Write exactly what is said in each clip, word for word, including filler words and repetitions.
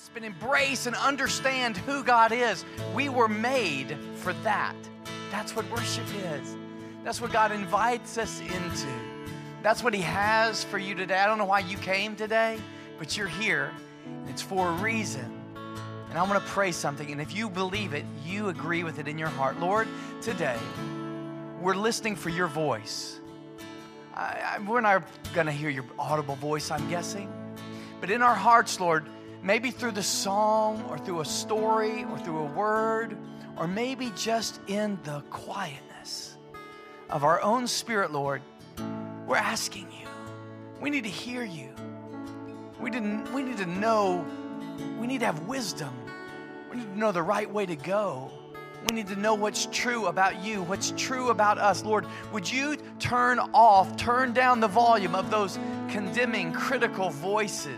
grasp and embrace and understand who God is. We were made for that. That's what worship is. That's what God invites us into. That's what He has for you today. I don't know why you came today, but you're here. And it's for a reason. And I want to pray something. And if you believe it, you agree with it in your heart. Lord, today, we're listening for your voice. I, I, we're not going to hear your audible voice, I'm guessing. But in our hearts, Lord, maybe through the song or through a story or through a word, or maybe just in the quietness of our own spirit, Lord, we're asking you. We need to hear you. We didn't. We need to know. We need to have wisdom. We need to know the right way to go. We need to know what's true about you, what's true about us. Lord, would you turn off, turn down the volume of those condemning, critical voices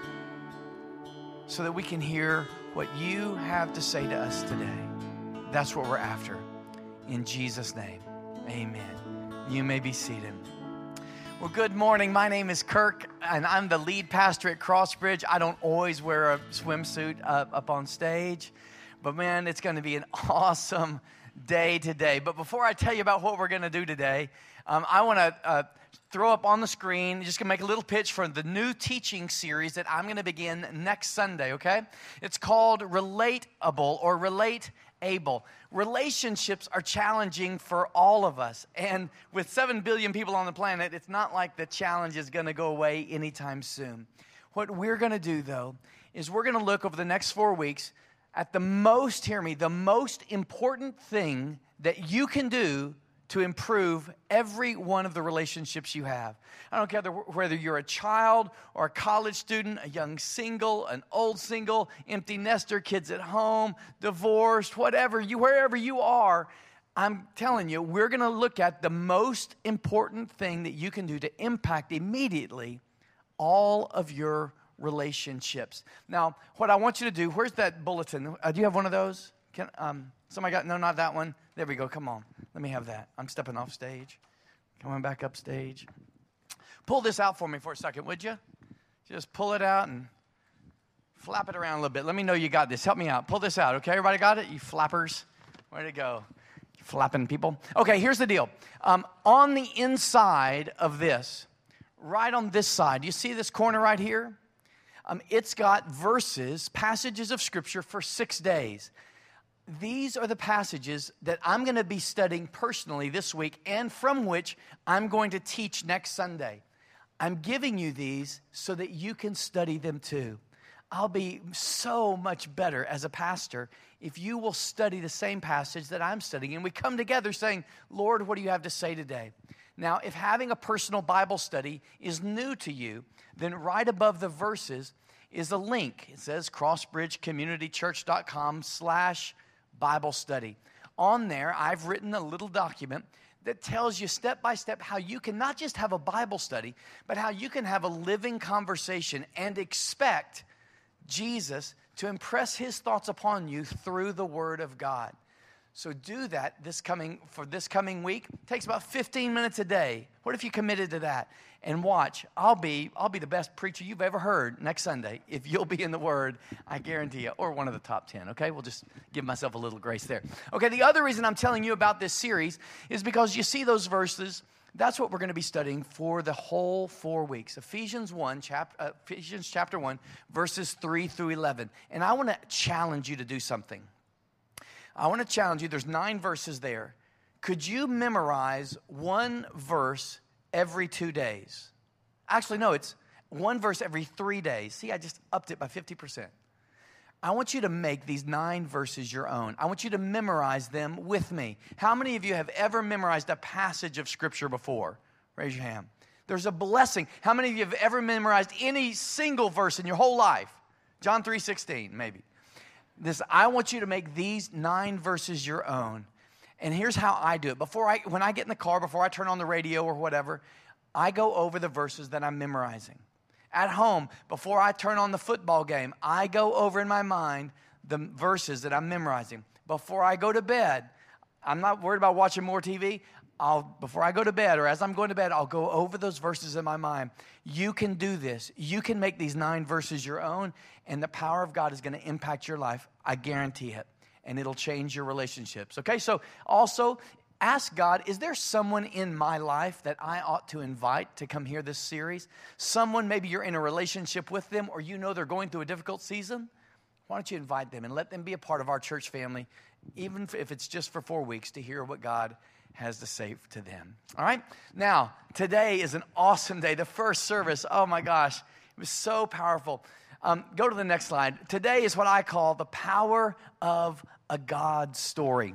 so that we can hear what you have to say to us today. That's what we're after. In Jesus' name, amen. You may be seated. Well, good morning. My name is Kirk, and I'm the lead pastor at Crossbridge. I don't always wear a swimsuit up, up on stage, but man, it's going to be an awesome day today. But before I tell you about what we're going to do today, um, I want to uh, throw up on the screen, just going to make a little pitch for the new teaching series that I'm going to begin next Sunday, okay? It's called Relatable or Relate Able. Relationships are challenging for all of us. And with seven billion people on the planet, it's not like the challenge is going to go away anytime soon. What we're going to do, though, is we're going to look over the next four weeks at the most, hear me, the most important thing that you can do to improve every one of the relationships you have. I don't care whether you're a child or a college student, a young single, an old single, empty nester, kids at home, divorced, whatever, you, wherever you are, I'm telling you, we're going to look at the most important thing that you can do to impact immediately all of your relationships. Now, what I want you to do, where's that bulletin? Uh, do you have one of those? Can um, somebody got, no, not that one. There we go, come on. Let me have that. I'm stepping off stage. Coming back up stage. Pull this out for me for a second, would you? Just pull it out and flap it around a little bit. Let me know you got this. Help me out. Pull this out, okay? Everybody got it? You flappers? Way to go. You flapping people. Okay, here's the deal. Um, on the inside of this, right on this side, you see this corner right here? Um, it's got verses, passages of Scripture for six days. These are the passages that I'm going to be studying personally this week and from which I'm going to teach next Sunday. I'm giving you these so that you can study them too. I'll be so much better as a pastor if you will study the same passage that I'm studying. And we come together saying, Lord, what do you have to say today? Now, if having a personal Bible study is new to you, then right above the verses is a link. It says crossbridgecommunitychurch.com slash Bible study. On there, I've written a little document that tells you step by step how you can not just have a Bible study, but how you can have a living conversation and expect Jesus to impress His thoughts upon you through the Word of God. So do that this coming for this coming week. It takes about fifteen minutes a day. What if you committed to that? And watch, I'll be I'll be the best preacher you've ever heard next Sunday if you'll be in the Word, I guarantee you, or one of the top ten, okay? We'll just give myself a little grace there. Okay, the other reason I'm telling you about this series is because you see those verses. That's what we're going to be studying for the whole four weeks. Ephesians one, chap, uh, Ephesians chapter one, verses three through eleven. And I want to challenge you to do something. I want to challenge you. There's nine verses there. Could you memorize one verse every two days? Actually, no, it's one verse every three days. See, I just upped it by fifty percent. I want you to make these nine verses your own. I want you to memorize them with me. How many of you have ever memorized a passage of Scripture before? Raise your hand. There's a blessing. How many of you have ever memorized any single verse in your whole life? John three sixteen, maybe. This, I want you to make these nine verses your own. And here's how I do it. Before I, when I get in the car, before I turn on the radio or whatever, I go over the verses that I'm memorizing. At home, before I turn on the football game, I go over in my mind the verses that I'm memorizing. Before I go to bed, I'm not worried about watching more T V. I'll, before I go to bed or as I'm going to bed, I'll go over those verses in my mind. You can do this. You can make these nine verses your own, and the power of God is going to impact your life. I guarantee it. And it'll change your relationships. Okay, so also ask God, is there someone in my life that I ought to invite to come hear this series? Someone, maybe you're in a relationship with them, or you know they're going through a difficult season. Why don't you invite them and let them be a part of our church family, even if it's just for four weeks, to hear what God has to say to them. All right? Now, today is an awesome day. The first service, oh my gosh, it was so powerful. Um, go to the next slide. Today is what I call the power of a God story.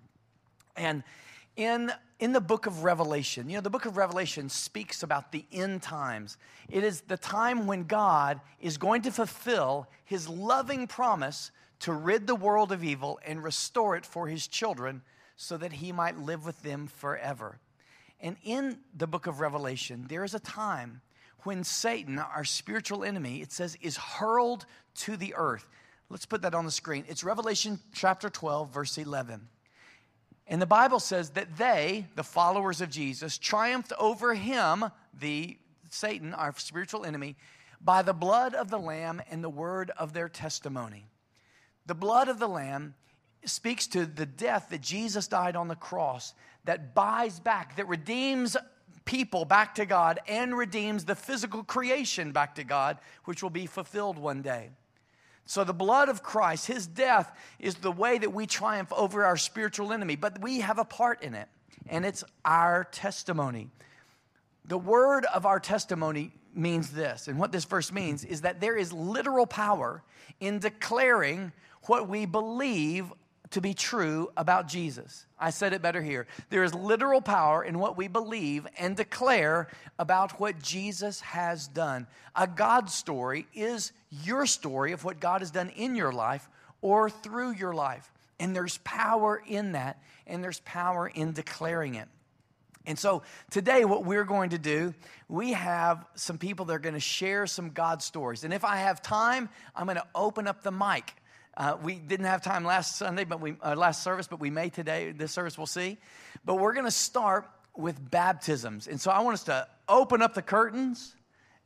And in, in the book of Revelation, you know, the book of Revelation speaks about the end times. It is the time when God is going to fulfill his loving promise to rid the world of evil and restore it for his children, so that he might live with them forever. And in the book of Revelation, there is a time when Satan, our spiritual enemy, it says, is hurled to the earth. Let's put that on the screen. It's Revelation chapter twelve, verse eleven. And the Bible says that they, the followers of Jesus, triumphed over him, the Satan, our spiritual enemy, by the blood of the Lamb and the word of their testimony. The blood of the Lamb speaks to the death that Jesus died on the cross, that buys back, that redeems people back to God and redeems the physical creation back to God, which will be fulfilled one day. So the blood of Christ, his death, is the way that we triumph over our spiritual enemy, but we have a part in it, and it's our testimony. The word of our testimony means this, and what this verse means is that there is literal power in declaring what we believe to be true about Jesus. I said it better here. There is literal power in what we believe and declare about what Jesus has done. A God story is your story of what God has done in your life or through your life. And there's power in that, and there's power in declaring it. And so today what we're going to do, we have some people that are going to share some God stories. And if I have time, I'm going to open up the mic. Uh, we didn't have time last Sunday, but we uh, last service, but we may today. This service, we'll see. But we're going to start with baptisms, and so I want us to open up the curtains,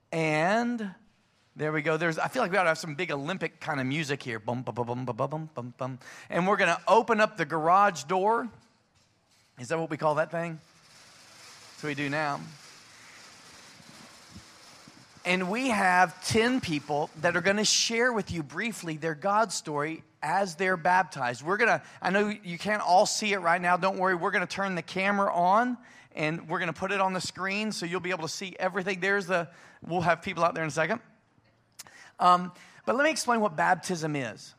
and there we go. There's, I feel like we ought to have some big Olympic kind of music here. Bum bum bum bum bum bum bum. And we're going to open up the garage door. Is that what we call that thing? That's what we do now. And we have ten people that are going to share with you briefly their God story as they're baptized. We're going to, I know you can't all see it right now. Don't worry. We're going to turn the camera on, and we're going to put it on the screen so you'll be able to see everything. There's the, we'll have people out there in a second. Um, but let me explain what baptism is.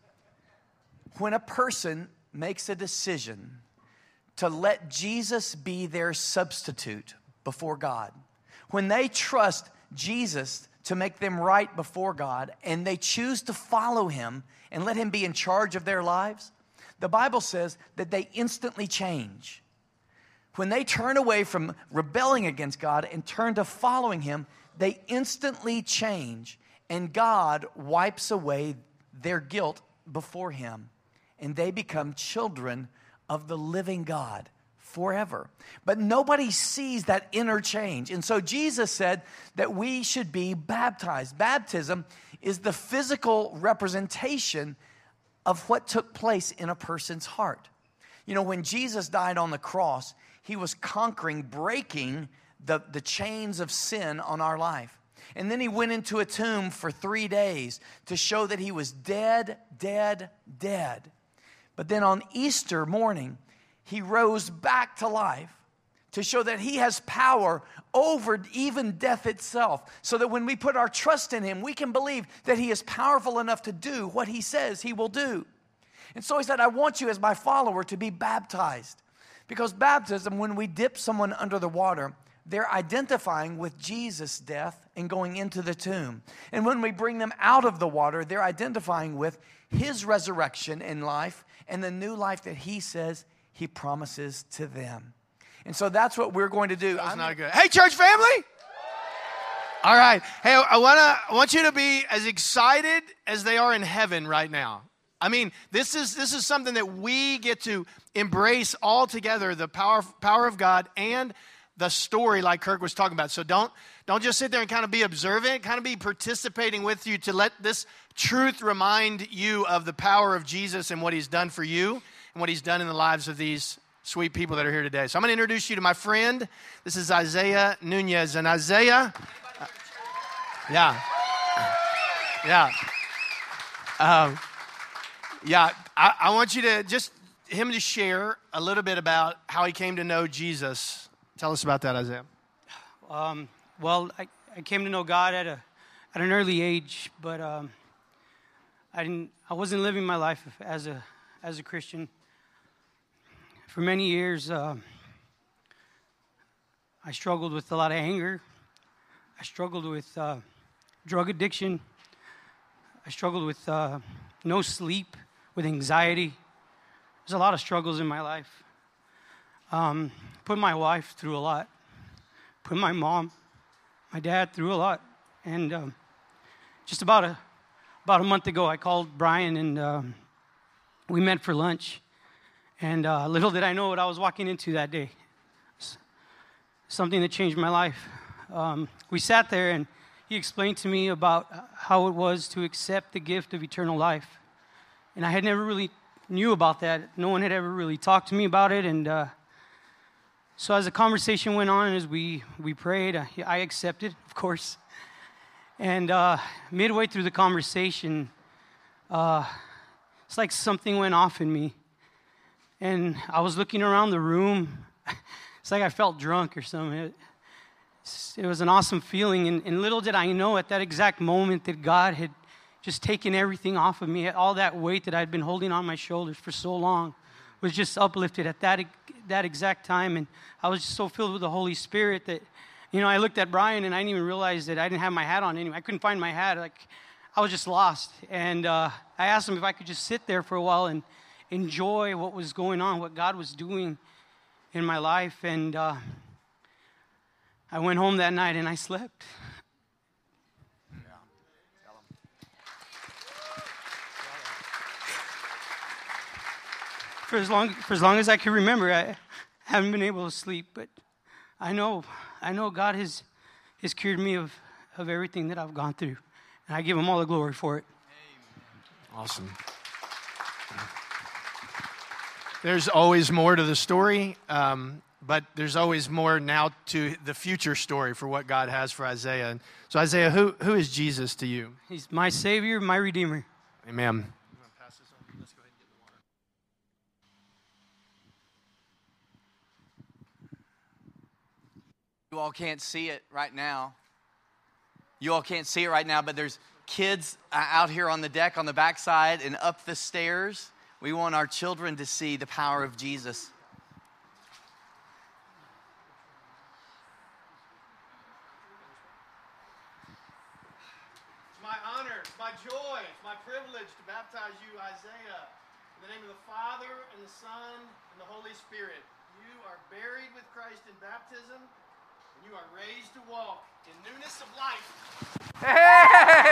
When a person makes a decision to let Jesus be their substitute before God, when they trust Jesus to make them right before God, and they choose to follow him and let him be in charge of their lives, the Bible says that they instantly change. When they turn away from rebelling against God and turn to following him, they instantly change, and God wipes away their guilt before him, and they become children of the living God forever. But nobody sees that inner change. And so Jesus said that we should be baptized. Baptism is the physical representation of what took place in a person's heart. You know, when Jesus died on the cross, he was conquering, breaking the, the chains of sin on our life. And then he went into a tomb for three days to show that he was dead, dead, dead. But then on Easter morning, he rose back to life to show that he has power over even death itself, so that when we put our trust in him, we can believe that he is powerful enough to do what he says he will do. And so he said, I want you as my follower to be baptized. Because baptism, when we dip someone under the water, they're identifying with Jesus' death and going into the tomb. And when we bring them out of the water, they're identifying with his resurrection in life and the new life that he says he promises to them. And so that's what we're going to do. That's not good. Hey, church family. All right. Hey, I want to I want you to be as excited as they are in heaven right now. I mean, this is this is something that we get to embrace all together, the power, power of God and the story like Kirk was talking about. So don't, don't just sit there and kind of be observant, kind of be participating with you to let this truth remind you of the power of Jesus and what he's done for you and what he's done in the lives of these sweet people that are here today. So I'm going to introduce you to my friend. This is Isaiah Nunez. And Isaiah, uh, yeah, yeah, um, yeah, I, I want you to just, him to share a little bit about how he came to know Jesus. Tell us about that, Isaiah. Um, well, I, I came to know God at a at an early age, but um, I didn't. I wasn't living my life as a as a Christian. For many years, uh, I struggled with a lot of anger. I struggled with uh, drug addiction. I struggled with uh, no sleep, with anxiety. There's a lot of struggles in my life. Um, put my wife through a lot. Put my mom, my dad through a lot. And um, just about a about a month ago, I called Brian and um, we met for lunch. And uh, little did I know what I was walking into that day. Something that changed my life. Um, we sat there and he explained to me about how it was to accept the gift of eternal life. And I had never really knew about that. No one had ever really talked to me about it. And uh, so as the conversation went on, as we, we prayed, I, I accepted, of course. And uh, midway through the conversation, uh, it's like something went off in me. And I was looking around the room. It's like I felt drunk or something. It, it was an awesome feeling. And, and little did I know at that exact moment that God had just taken everything off of me. All that weight that I'd been holding on my shoulders for so long was just uplifted at that that exact time. And I was just so filled with the Holy Spirit that, you know, I looked at Brian and I didn't even realize that I didn't have my hat on anyway. I couldn't find my hat. Like, I was just lost. And uh, I asked him if I could just sit there for a while and enjoy what was going on, what God was doing in my life. And uh, I went home that night and I slept. For as long for as long as I can remember, I haven't been able to sleep. But I know, I know God has has cured me of, of everything that I've gone through, and I give Him all the glory for it. Amen. Awesome. There's always more to the story, um, but there's always more now to the future story for what God has for Isaiah. And so, Isaiah, who who is Jesus to you? He's my Savior, my Redeemer. Amen. You all can't see it right now. You all can't see it right now, but there's kids out here on the deck, on the backside, and up the stairs. We want our children to see the power of Jesus. It's my honor, it's my joy, it's my privilege to baptize you, Isaiah, in the name of the Father, and the Son, and the Holy Spirit. You are buried with Christ in baptism, and you are raised to walk in newness of life. Hey!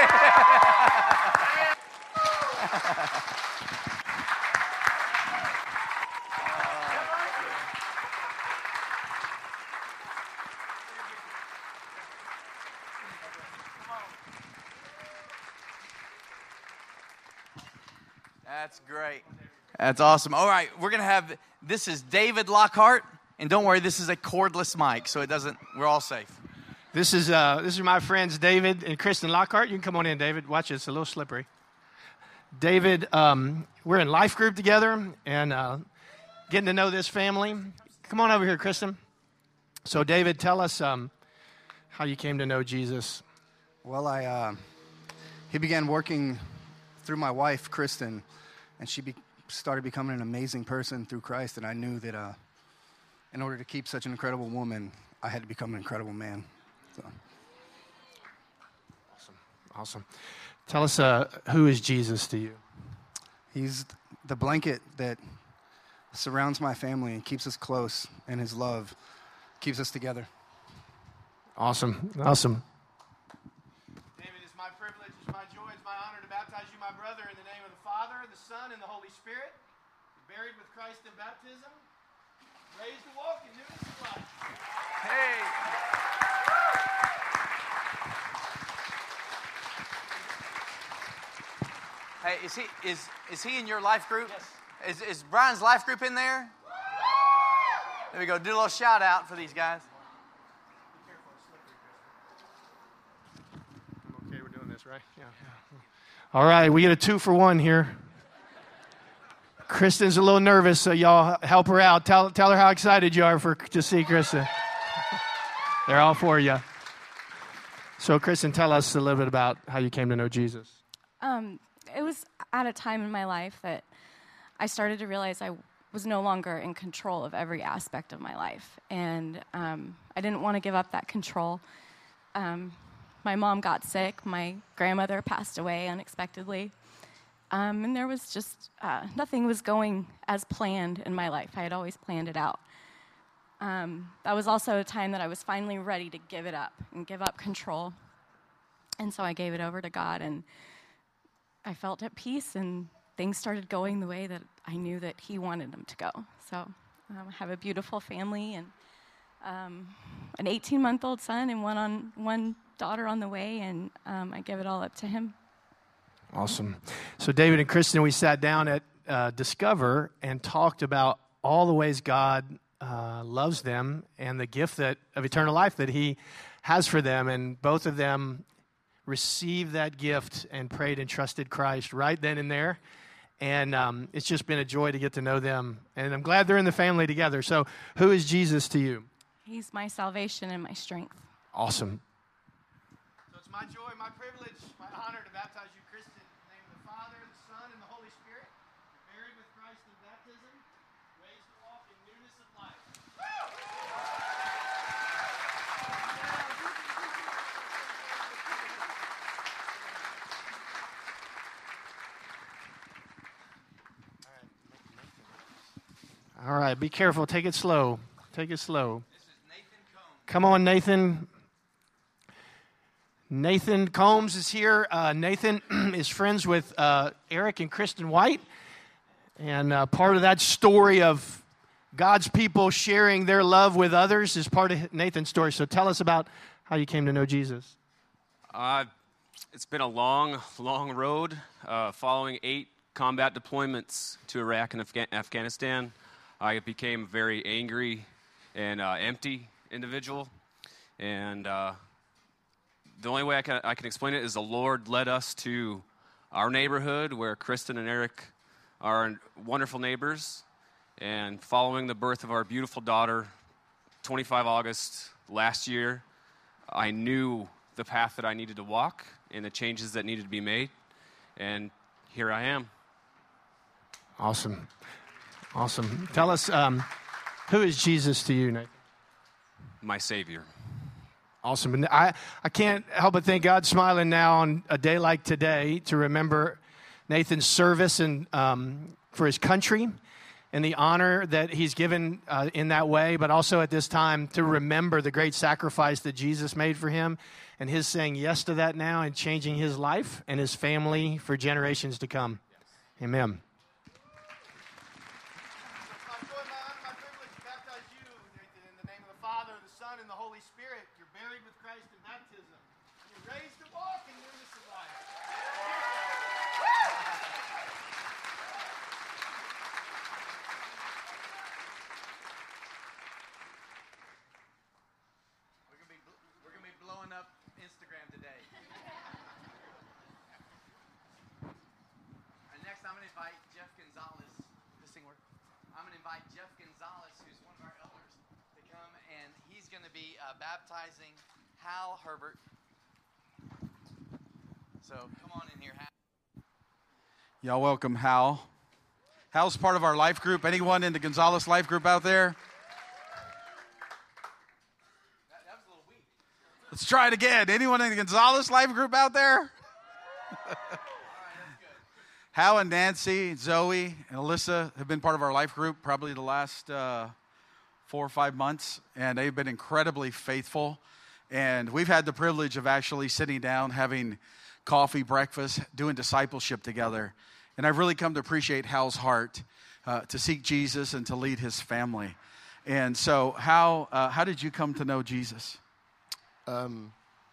That's great. That's awesome. All right, we're going to have, this is David Lockhart. And don't worry, this is a cordless mic, so it doesn't, we're all safe. This is uh, this is my friends David and Kristen Lockhart. You can come on in, David. Watch it, it's a little slippery. David, um, we're in life group together and uh, getting to know this family. Come on over here, Kristen. So, David, tell us um, how you came to know Jesus. Well, I uh, he began working through my wife, Kristen, and she be- started becoming an amazing person through Christ, and I knew that uh, in order to keep such an incredible woman, I had to become an incredible man. So. Awesome. Awesome. Tell us, uh, who is Jesus to you? He's the blanket that surrounds my family and keeps us close, and his love keeps us together. Awesome. Awesome. David, it's my privilege, it's my joy, it's my honor to baptize you, my my brother, in the name of the Father, the Son, and the Holy Spirit, buried with Christ in baptism, raised to walk in newness of life. Hey. Hey, is he is is he in your life group? Yes. Is is Brian's life group in there? There we go. Do a little shout out for these guys. I'm okay. We're doing this, right? Yeah. All right, we get a two for one here. Kristen's a little nervous, so y'all help her out. Tell tell her how excited you are for to see Kristen. They're all for you. So, Kristen, tell us a little bit about how you came to know Jesus. Um, it was at a time in my life that I started to realize I was no longer in control of every aspect of my life. And um, I didn't want to give up that control. Um, my mom got sick. My grandmother passed away unexpectedly. Um, and there was just, uh, nothing was going as planned in my life. I had always planned it out. Um, that was also a time that I was finally ready to give it up and give up control. And so I gave it over to God, and I felt at peace, and things started going the way that I knew that He wanted them to go. So um, I have a beautiful family, and um, an eighteen-month-old son, and one on one daughter on the way, and um, I give it all up to Him. Awesome. So David and Kristen, we sat down at uh, Discover and talked about all the ways God uh, loves them and the gift that of eternal life that He has for them. And both of them received that gift and prayed and trusted Christ right then and there. And um, it's just been a joy to get to know them. And I'm glad they're in the family together. So who is Jesus to you? He's my salvation and my strength. Awesome. So it's my joy, my privilege, my honor to baptize you, Kristen, in the name of the Father, the Son, and the Holy Spirit. Buried with Christ in baptism, raised to walk in newness of life. All right, be careful. Take it slow. Take it slow. This is Nathan Combs. Come on, Nathan. Nathan Combs is here. Uh, Nathan is friends with uh, Eric and Kristen White. And uh, part of that story of God's people sharing their love with others is part of Nathan's story. So tell us about how you came to know Jesus. Uh, it's been a long, long road, uh, following eight combat deployments to Iraq and Afga- Afghanistan. I became a very angry and uh, empty individual. And uh, the only way I can, I can explain it is the Lord led us to our neighborhood where Kristen and Eric are wonderful neighbors. And following the birth of our beautiful daughter, twenty-fifth of August last year, I knew the path that I needed to walk and the changes that needed to be made. And here I am. Awesome. Awesome. Tell us, um, who is Jesus to you, Nathan? My Savior. Awesome. And I, I can't help but think God's smiling now on a day like today to remember Nathan's service and um, for his country and the honor that he's given uh, in that way, but also at this time to remember the great sacrifice that Jesus made for him and his saying yes to that now and changing his life and his family for generations to come. Yes. Amen. Baptizing Hal Herbert. So come on in here, Hal. Y'all welcome Hal. Hal's part of our life group. Anyone in the Gonzalez life group out there? That, that was a little weak. Let's try it again. Anyone in the Gonzalez life group out there? All right, that's good. Hal and Nancy, Zoe, and Alyssa have been part of our life group probably the last uh, four or five months, and they've been incredibly faithful. And we've had the privilege of actually sitting down, having coffee, breakfast, doing discipleship together. And I've really come to appreciate Hal's heart uh, to seek Jesus and to lead his family. And so how, uh, how did you come to know Jesus? Um,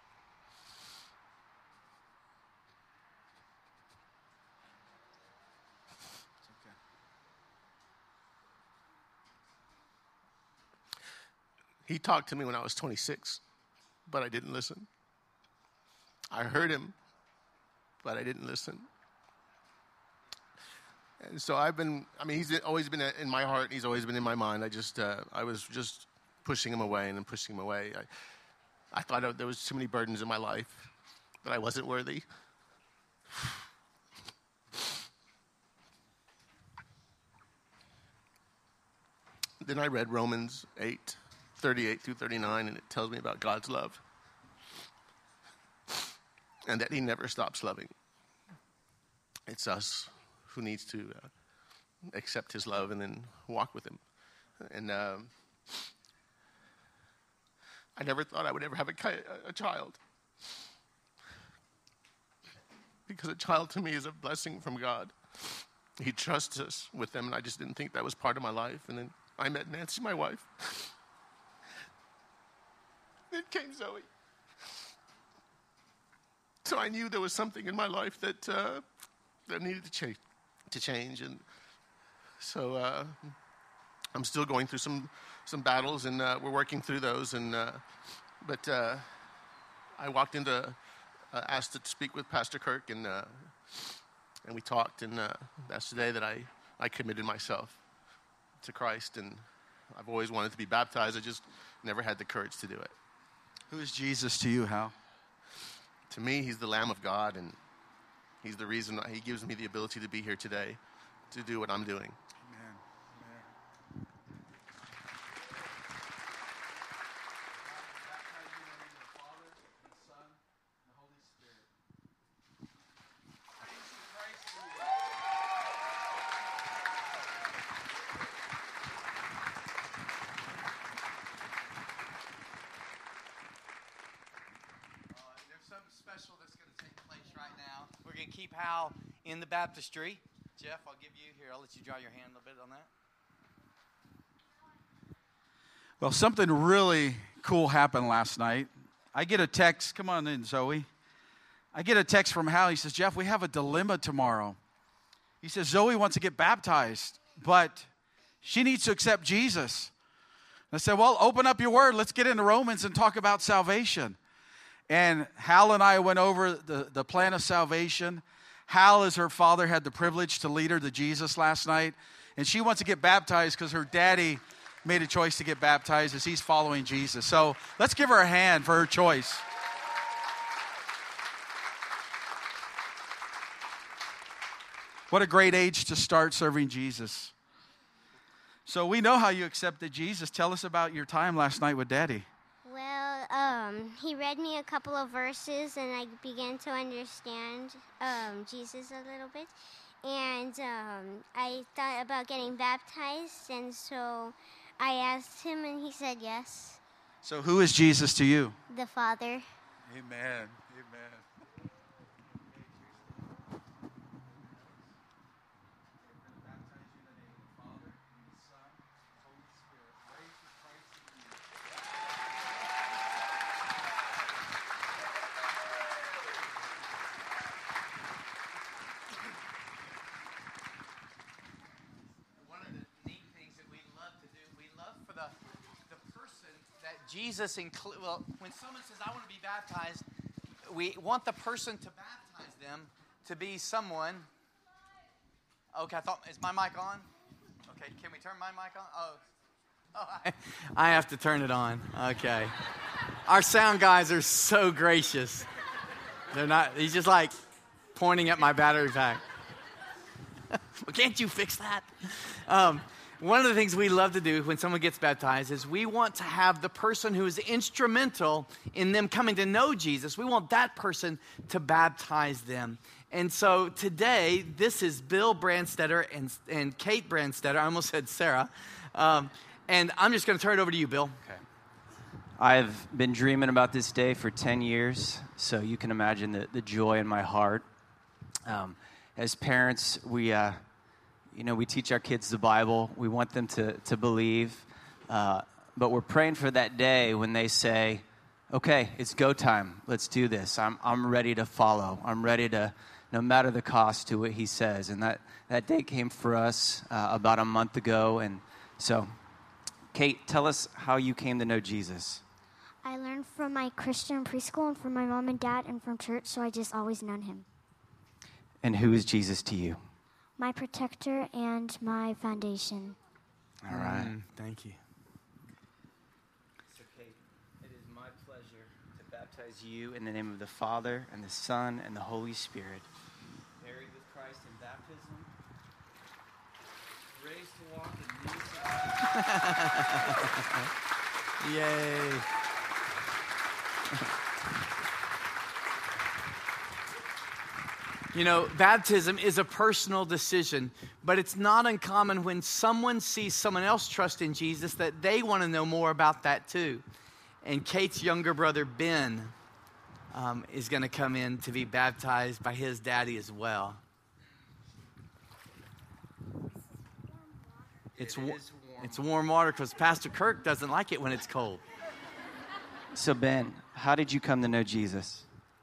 He talked to me when I was twenty-six, but I didn't listen. I heard him, but I didn't listen. And so I've been, I mean, he's always been in my heart. He's always been in my mind. I just, uh, I was just pushing him away and then pushing him away. I, I thought there was too many burdens in my life, that I wasn't worthy. Then I read Romans eight. thirty-eight through thirty-nine, and it tells me about God's love and that he never stops loving. It's us who needs to uh, accept his love and then walk with him. And um, I never thought I would ever have a, a child, because a child to me is a blessing from God. He trusts us with them, and I just didn't think that was part of my life. And then I met Nancy, my wife. Then came Zoe. So I knew there was something in my life that uh, that needed to change, to change, and so uh, I'm still going through some some battles, and uh, we're working through those. And uh, but uh, I walked into, uh, asked to speak with Pastor Kirk, and uh, and we talked, and uh, that's the day that I I committed myself to Christ, and I've always wanted to be baptized. I just never had the courage to do it. Who is Jesus to you, Hal? To me, he's the Lamb of God, and he's the reason he gives me the ability to be here today, to do what I'm doing. Amen. Amen. Special that's going to take place right now. We're going to keep Hal in the baptistry. Jeff, I'll give you here. I'll let you draw your hand a little bit on that. Well, something really cool happened last night. I get a text. Come on in, Zoe. I get a text from Hal. He says, Jeff, we have a dilemma tomorrow. He says, Zoe wants to get baptized, but she needs to accept Jesus. I said, well, open up your word. Let's get into Romans and talk about salvation. And Hal and I went over the, the plan of salvation. Hal, as her father, had the privilege to lead her to Jesus last night. And she wants to get baptized because her daddy made a choice to get baptized as he's following Jesus. So let's give her a hand for her choice. What a great age to start serving Jesus. So we know how you accepted Jesus. Tell us about your time last night with Daddy. Well, um, he read me a couple of verses, and I began to understand um, Jesus a little bit. And um, I thought about getting baptized, and so I asked him, and he said yes. So who is Jesus to you? The Father. Amen. Amen. Jesus include, well, when someone says, I want to be baptized, we want the person to baptize them to be someone. Okay, I thought, is my mic on? Okay, can we turn my mic on? Oh, oh I, I have to turn it on. Okay. Our sound guys are so gracious. They're not, he's just like pointing at my battery pack. Well, can't you fix that? Um, One of the things we love to do when someone gets baptized is we want to have the person who is instrumental in them coming to know Jesus, we want that person to baptize them. And so today, this is Bill Brandstetter and, and Kate Brandstetter. I almost said Sarah. Um, and I'm just going to turn it over to you, Bill. Okay. I've been dreaming about this day for ten years, so you can imagine the, the joy in my heart. Um, as parents, we, uh, you know, we teach our kids the Bible. We want them to, to believe, uh, but we're praying for that day when they say, okay, it's go time. Let's do this. I'm, I'm ready to follow. I'm ready to, no matter the cost, do what he says. And that, that day came for us uh, about a month ago. And so, Kate, tell us how you came to know Jesus. I learned from my Christian preschool and from my mom and dad and from church, so I just always known him. And who is Jesus to you? My protector and my foundation. All right. Mm, thank you. Mister Kate, it is my pleasure to baptize you in the name of the Father and the Son and the Holy Spirit. Buried with Christ in baptism, raised to walk in newness of Yay. You know, baptism is a personal decision, but it's not uncommon when someone sees someone else trust in Jesus that they want to know more about that too. And Kate's younger brother, Ben, um, is going to come in to be baptized by his daddy as well. It's, wa- it's warm water because Pastor Kirk doesn't like it when it's cold. So, Ben, how did you come to know Jesus?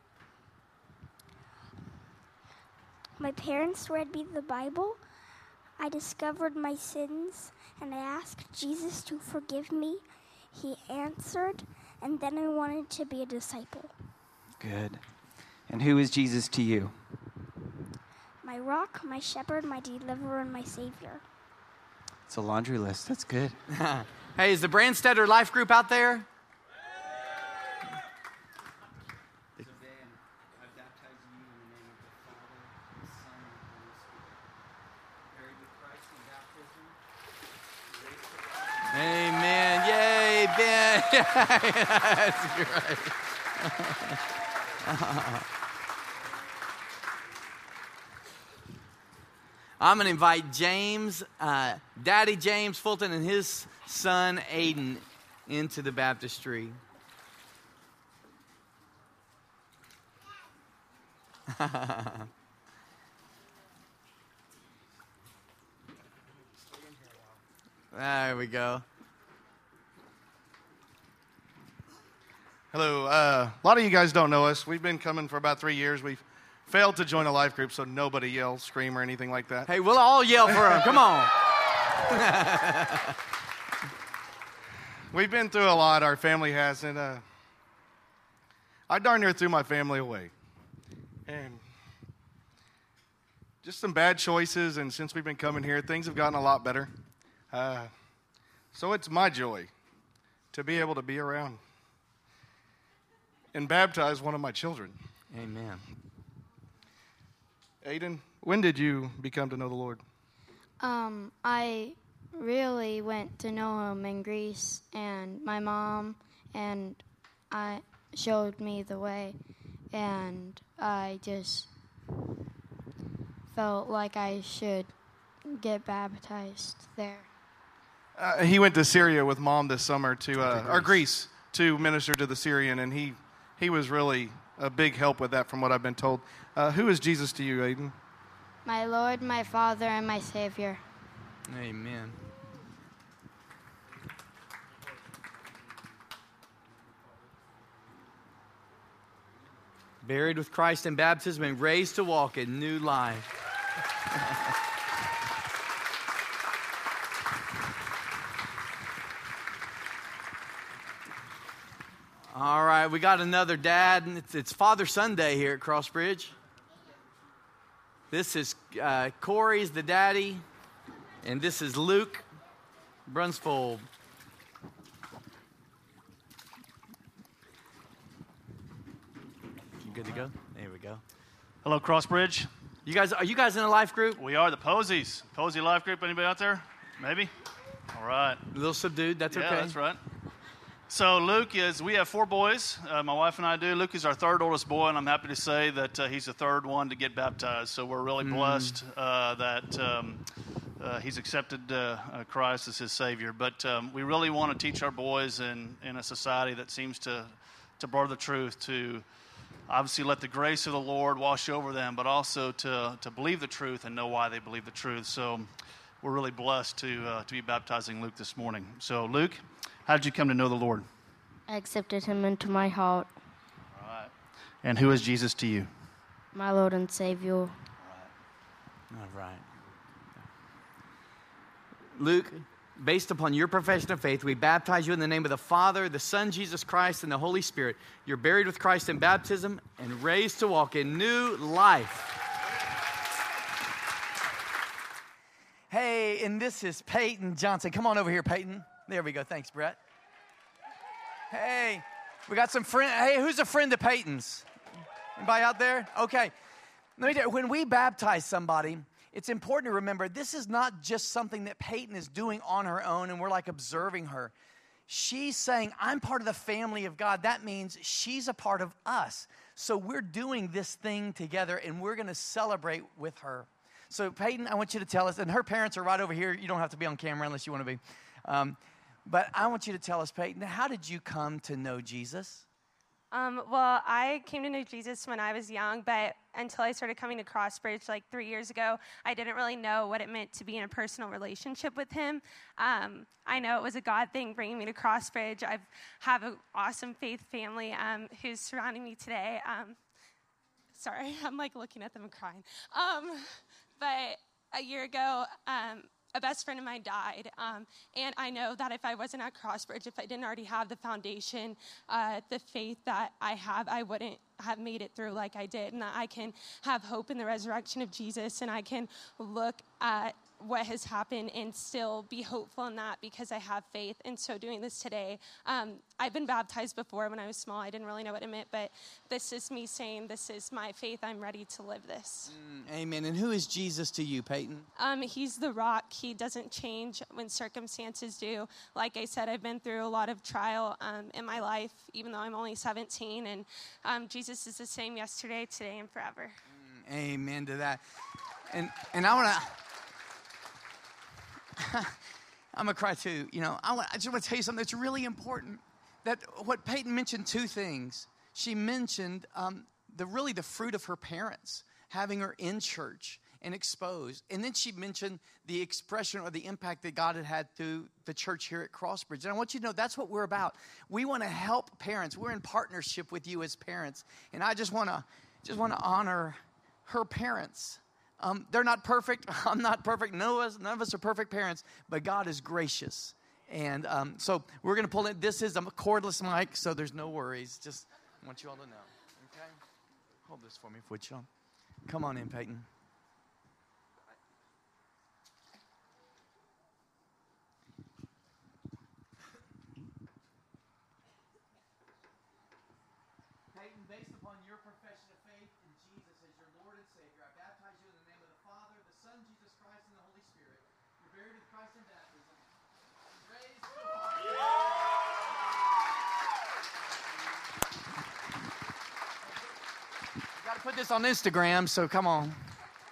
My parents read me the Bible. I discovered my sins, and I asked Jesus to forgive me. He answered, and then I wanted to be a disciple. Good. And who is Jesus to you? My rock, my shepherd, my deliverer, and my savior. It's a laundry list. That's good. Hey, is the Brandstetter Life Group out there? Amen. Yay, Ben. That's great. I'm going to invite James, uh, Daddy James Fulton and his son Aiden into the baptistry. There we go. Hello. Uh, a lot of you guys don't know us. We've been coming for about three years. We've failed to join a life group, so nobody yell, scream, or anything like that. Hey, we'll all yell for him. Come on. We've been through a lot. Our family has, and uh, I darn near threw my family away. And just some bad choices, and since we've been coming here, things have gotten a lot better. Uh, so it's my joy to be able to be around and baptize one of my children. Amen. Aiden, when did you become to know the Lord? Um, I really went to know him in Greece, and my mom and I showed me the way, and I just felt like I should get baptized there. Uh, he went to Syria with Mom this summer to, uh, To or Greece, to minister to the Syrian, and he, he was really a big help with that from what I've been told. Uh, who is Jesus to you, Aiden? My Lord, my Father, and my Savior. Amen. Buried with Christ in baptism and raised to walk in new life. All right, we got another dad, and it's, it's Father Sunday here at Crossbridge. This is uh, Corey's the daddy, and this is Luke Brunsfold. You good to go? There we go. Hello, Crossbridge. You guys, are you guys in a life group? We are the Posies. Posey Life Group. Anybody out there? Maybe? All right. A little subdued, that's yeah, okay. Yeah, that's right. So Luke is, we have four boys. Uh, my wife and I do. Luke is our third oldest boy, and I'm happy to say that uh, he's the third one to get baptized. So we're really mm. blessed uh, that um, uh, he's accepted uh, uh, Christ as his Savior. But um, we really want to teach our boys in, in a society that seems to, to blur the truth, to obviously let the grace of the Lord wash over them, but also to, to believe the truth and know why they believe the truth. So we're really blessed to, uh, to be baptizing Luke this morning. So Luke, how did you come to know the Lord? I accepted him into my heart. All right. And who is Jesus to you? My Lord and Savior. All right. Luke, based upon your profession of faith, we baptize you in the name of the Father, the Son, Jesus Christ, and the Holy Spirit. You're buried with Christ in baptism and raised to walk in new life. Hey, and this is Peyton Johnson. Come on over here, Peyton. There we go. Thanks, Brett. Hey, we got some friends. Hey, who's a friend of Peyton's? Anybody out there? Okay. Let me tell you, when we baptize somebody, it's important to remember this is not just something that Peyton is doing on her own and we're like observing her. She's saying, I'm part of the family of God. That means she's a part of us. So we're doing this thing together and we're going to celebrate with her. So Peyton, I want you to tell us, and her parents are right over here. You don't have to be on camera unless you want to be. Um, but I want you to tell us, Peyton, how did you come to know Jesus? Um, well, I came to know Jesus when I was young, but until I started coming to Crossbridge like three years ago, I didn't really know what it meant to be in a personal relationship with him. Um, I know it was a God thing bringing me to Crossbridge. I have an awesome faith family um, who's surrounding me today. Um, sorry, I'm like looking at them and crying. Um, but a year ago, um, a best friend of mine died, um, and I know that if I wasn't at Crossbridge, if I didn't already have the foundation, uh, the faith that I have, I wouldn't have made it through like I did, and that I can have hope in the resurrection of Jesus, and I can look at what has happened and still be hopeful in that because I have faith. And so doing this today, um, I've been baptized before when I was small. I didn't really know what it meant, but this is me saying this is my faith. I'm ready to live this. Mm, amen. And who is Jesus to you, Peyton? Um, he's the rock. He doesn't change when circumstances do. Like I said, I've been through a lot of trial um, in my life, even though I'm only seventeen. And um, Jesus is the same yesterday, today, and forever. Mm, amen to that. And and I want to... I'm going to cry too. You know, I, want, I just want to tell you something that's really important. That what Peyton mentioned, two things. She mentioned um, the really the fruit of her parents, having her in church and exposed. And then she mentioned the expression or the impact that God had had through the church here at Crossbridge. And I want you to know that's what we're about. We want to help parents. We're in partnership with you as parents. And I just want to just want to honor her parents. Um, they're not perfect. I'm not perfect. None of us, none of us are perfect parents, but God is gracious. And um, so we're going to pull in. This is a cordless mic, so there's no worries. Just want you all to know. Okay? Hold this for me, would you? Come on in, Peyton. Peyton, based upon your profession of faith in Jesus as your Lord and Savior, I baptize you in the name of the Father, the Son, Jesus Christ, and the Holy Spirit. You're buried with Christ in baptism. Raised to life. Got to put this on Instagram, so come on. You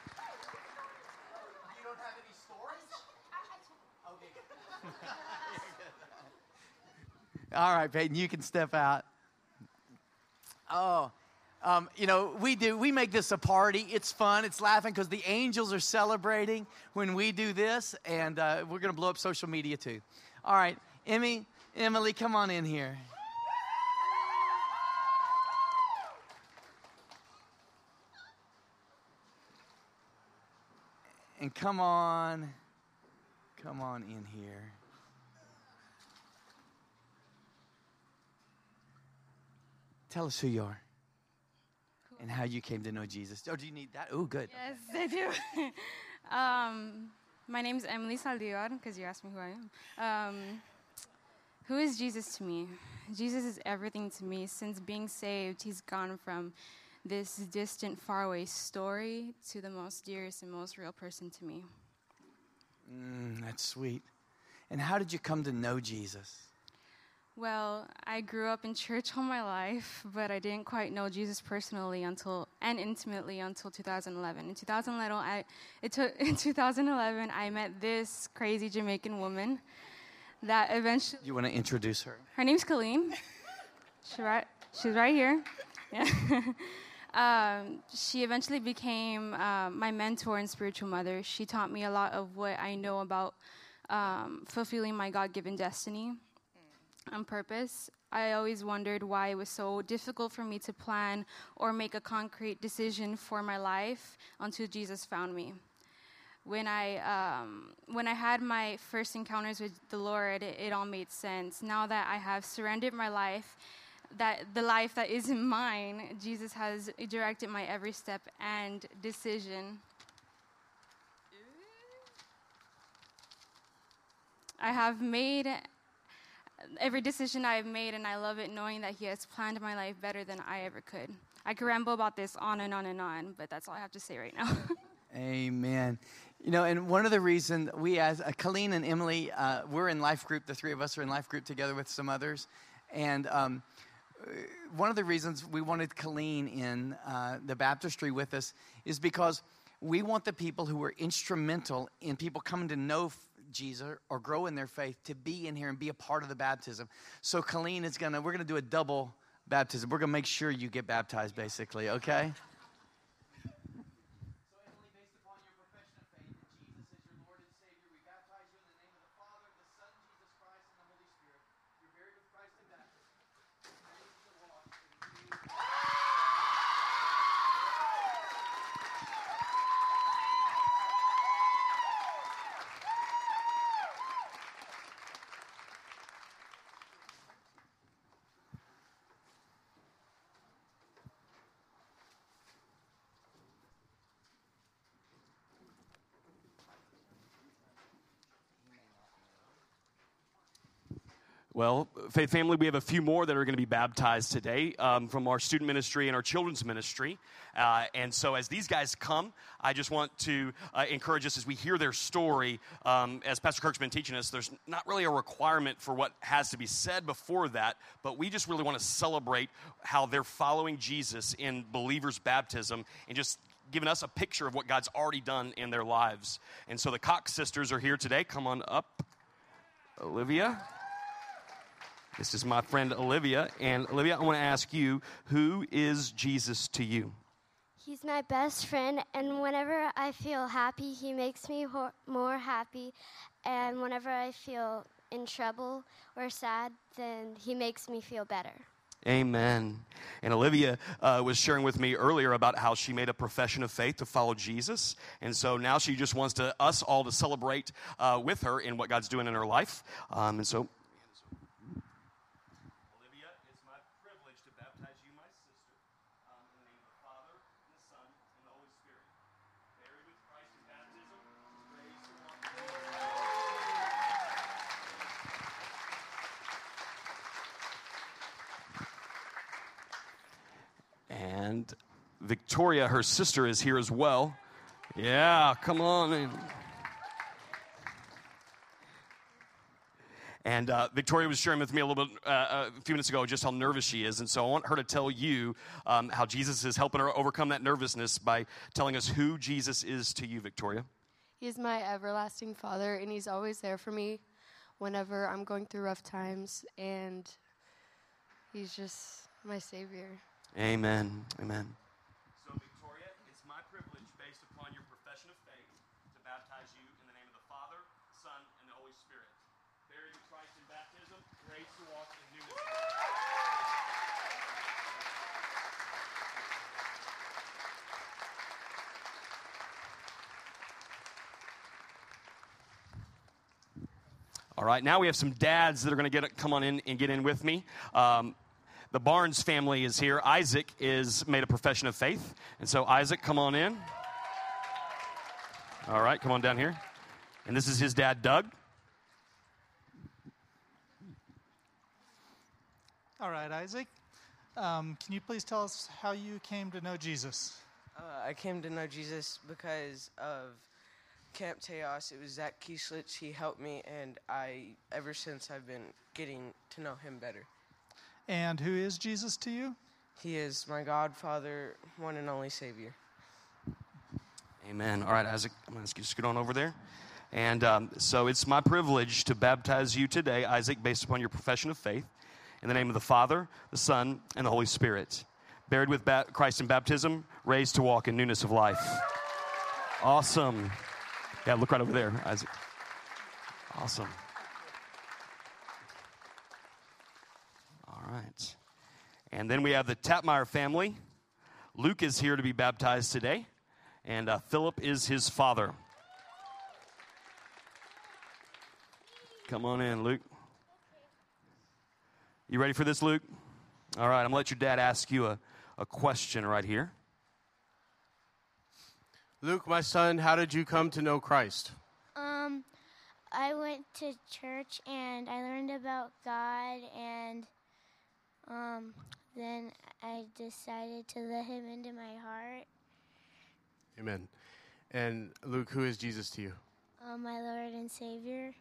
don't have any storage? Okay. All right, Peyton, you can step out. Oh, um, you know, we do. We make this a party. It's fun. It's laughing because the angels are celebrating when we do this, and uh, we're going to blow up social media too. All right, Emmy, Emily, come on in here. And come on, come on in here. Tell us who you are and how you came to know Jesus. Oh, do you need that? Oh, good. Yes, I do. um, my name is Emily Saldivar, because you asked me who I am. Um, who is Jesus to me? Jesus is everything to me. Since being saved, he's gone from this distant, faraway story to the most dearest and most real person to me. Mm, that's sweet. And how did you come to know Jesus? Well, I grew up in church all my life, but I didn't quite know Jesus personally until and intimately until two thousand eleven. In two thousand eleven, I it took in two thousand eleven I met this crazy Jamaican woman that eventually. You want to introduce her? Her name's Colleen. She right, she's right here. Yeah. um, she eventually became uh, my mentor and spiritual mother. She taught me a lot of what I know about um, fulfilling my God-given destiny on purpose. I always wondered why it was so difficult for me to plan or make a concrete decision for my life until Jesus found me. When I um, when I had my first encounters with the Lord, it, it all made sense. Now that I have surrendered my life, that the life that isn't mine, Jesus has directed my every step and decision. I have made every decision I've made, and I love it knowing that He has planned my life better than I ever could. I could ramble about this on and on and on, but that's all I have to say right now. Amen. You know, and one of the reasons we, as uh, Colleen and Emily, uh, we're in life group. The three of us are in life group together with some others. And um, one of the reasons we wanted Colleen in uh, the baptistry with us is because we want the people who are instrumental in people coming to know Jesus or grow in their faith to be in here and be a part of the baptism. So Colleen is going to, we're going to do a double baptism. We're going to make sure you get baptized, basically, okay? Well, Faith Family, we have a few more that are going to be baptized today um, from our student ministry and our children's ministry. Uh, and so as these guys come, I just want to uh, encourage us as we hear their story. Um, as Pastor Kirk's been teaching us, there's not really a requirement for what has to be said before that, but we just really want to celebrate how they're following Jesus in believers' baptism and just giving us a picture of what God's already done in their lives. And so the Cox sisters are here today. Come on up, Olivia. This is my friend Olivia. And Olivia, I want to ask you, who is Jesus to you? He's my best friend, and whenever I feel happy, he makes me ho- more happy. And whenever I feel in trouble or sad, then he makes me feel better. Amen. And Olivia uh, was sharing with me earlier about how she made a profession of faith to follow Jesus. And so now she just wants to us all to celebrate uh, with her in what God's doing in her life. Um, and so... And Victoria, her sister, is here as well. Yeah, come on in. And uh, Victoria was sharing with me a little bit uh, a few minutes ago just how nervous she is. And so I want her to tell you um, how Jesus is helping her overcome that nervousness by telling us who Jesus is to you, Victoria. He's my everlasting Father, and he's always there for me whenever I'm going through rough times. And he's just my Savior. Amen. Amen. So, Victoria, it's my privilege, based upon your profession of faith, to baptize you in the name of the Father, Son, and the Holy Spirit. Buried with Christ in baptism, grace to walk in newness of life. All right, now we have some dads that are going to get come on in and get in with me. Um, The Barnes family is here. Isaac is made a profession of faith. And so, Isaac, come on in. All right, come on down here. And this is his dad, Doug. All right, Isaac. Um, can you please tell us how you came to know Jesus? Uh, I came to know Jesus because of Camp Teos. It was Zach Kieslitz. He helped me, and I, ever since, I've been getting to know him better. And who is Jesus to you? He is my God, Father, one and only Savior. Amen. All right, Isaac, I'm going to ask you to scoot on over there. And um, so it's my privilege to baptize you today, Isaac, based upon your profession of faith, in the name of the Father, the Son, and the Holy Spirit. Buried with ba- Christ in baptism, raised to walk in newness of life. Awesome. Yeah, look right over there, Isaac. Awesome. All right. And then we have the Tapmeyer family. Luke is here to be baptized today, and uh, Philip is his father. Come on in, Luke. You ready for this, Luke? All right, I'm going to let your dad ask you a, a question right here. Luke, my son, how did you come to know Christ? Um, I went to church and I learned about God, and um, then I decided to let him into my heart. Amen. And Luke, who is Jesus to you? Um, my Lord and Savior.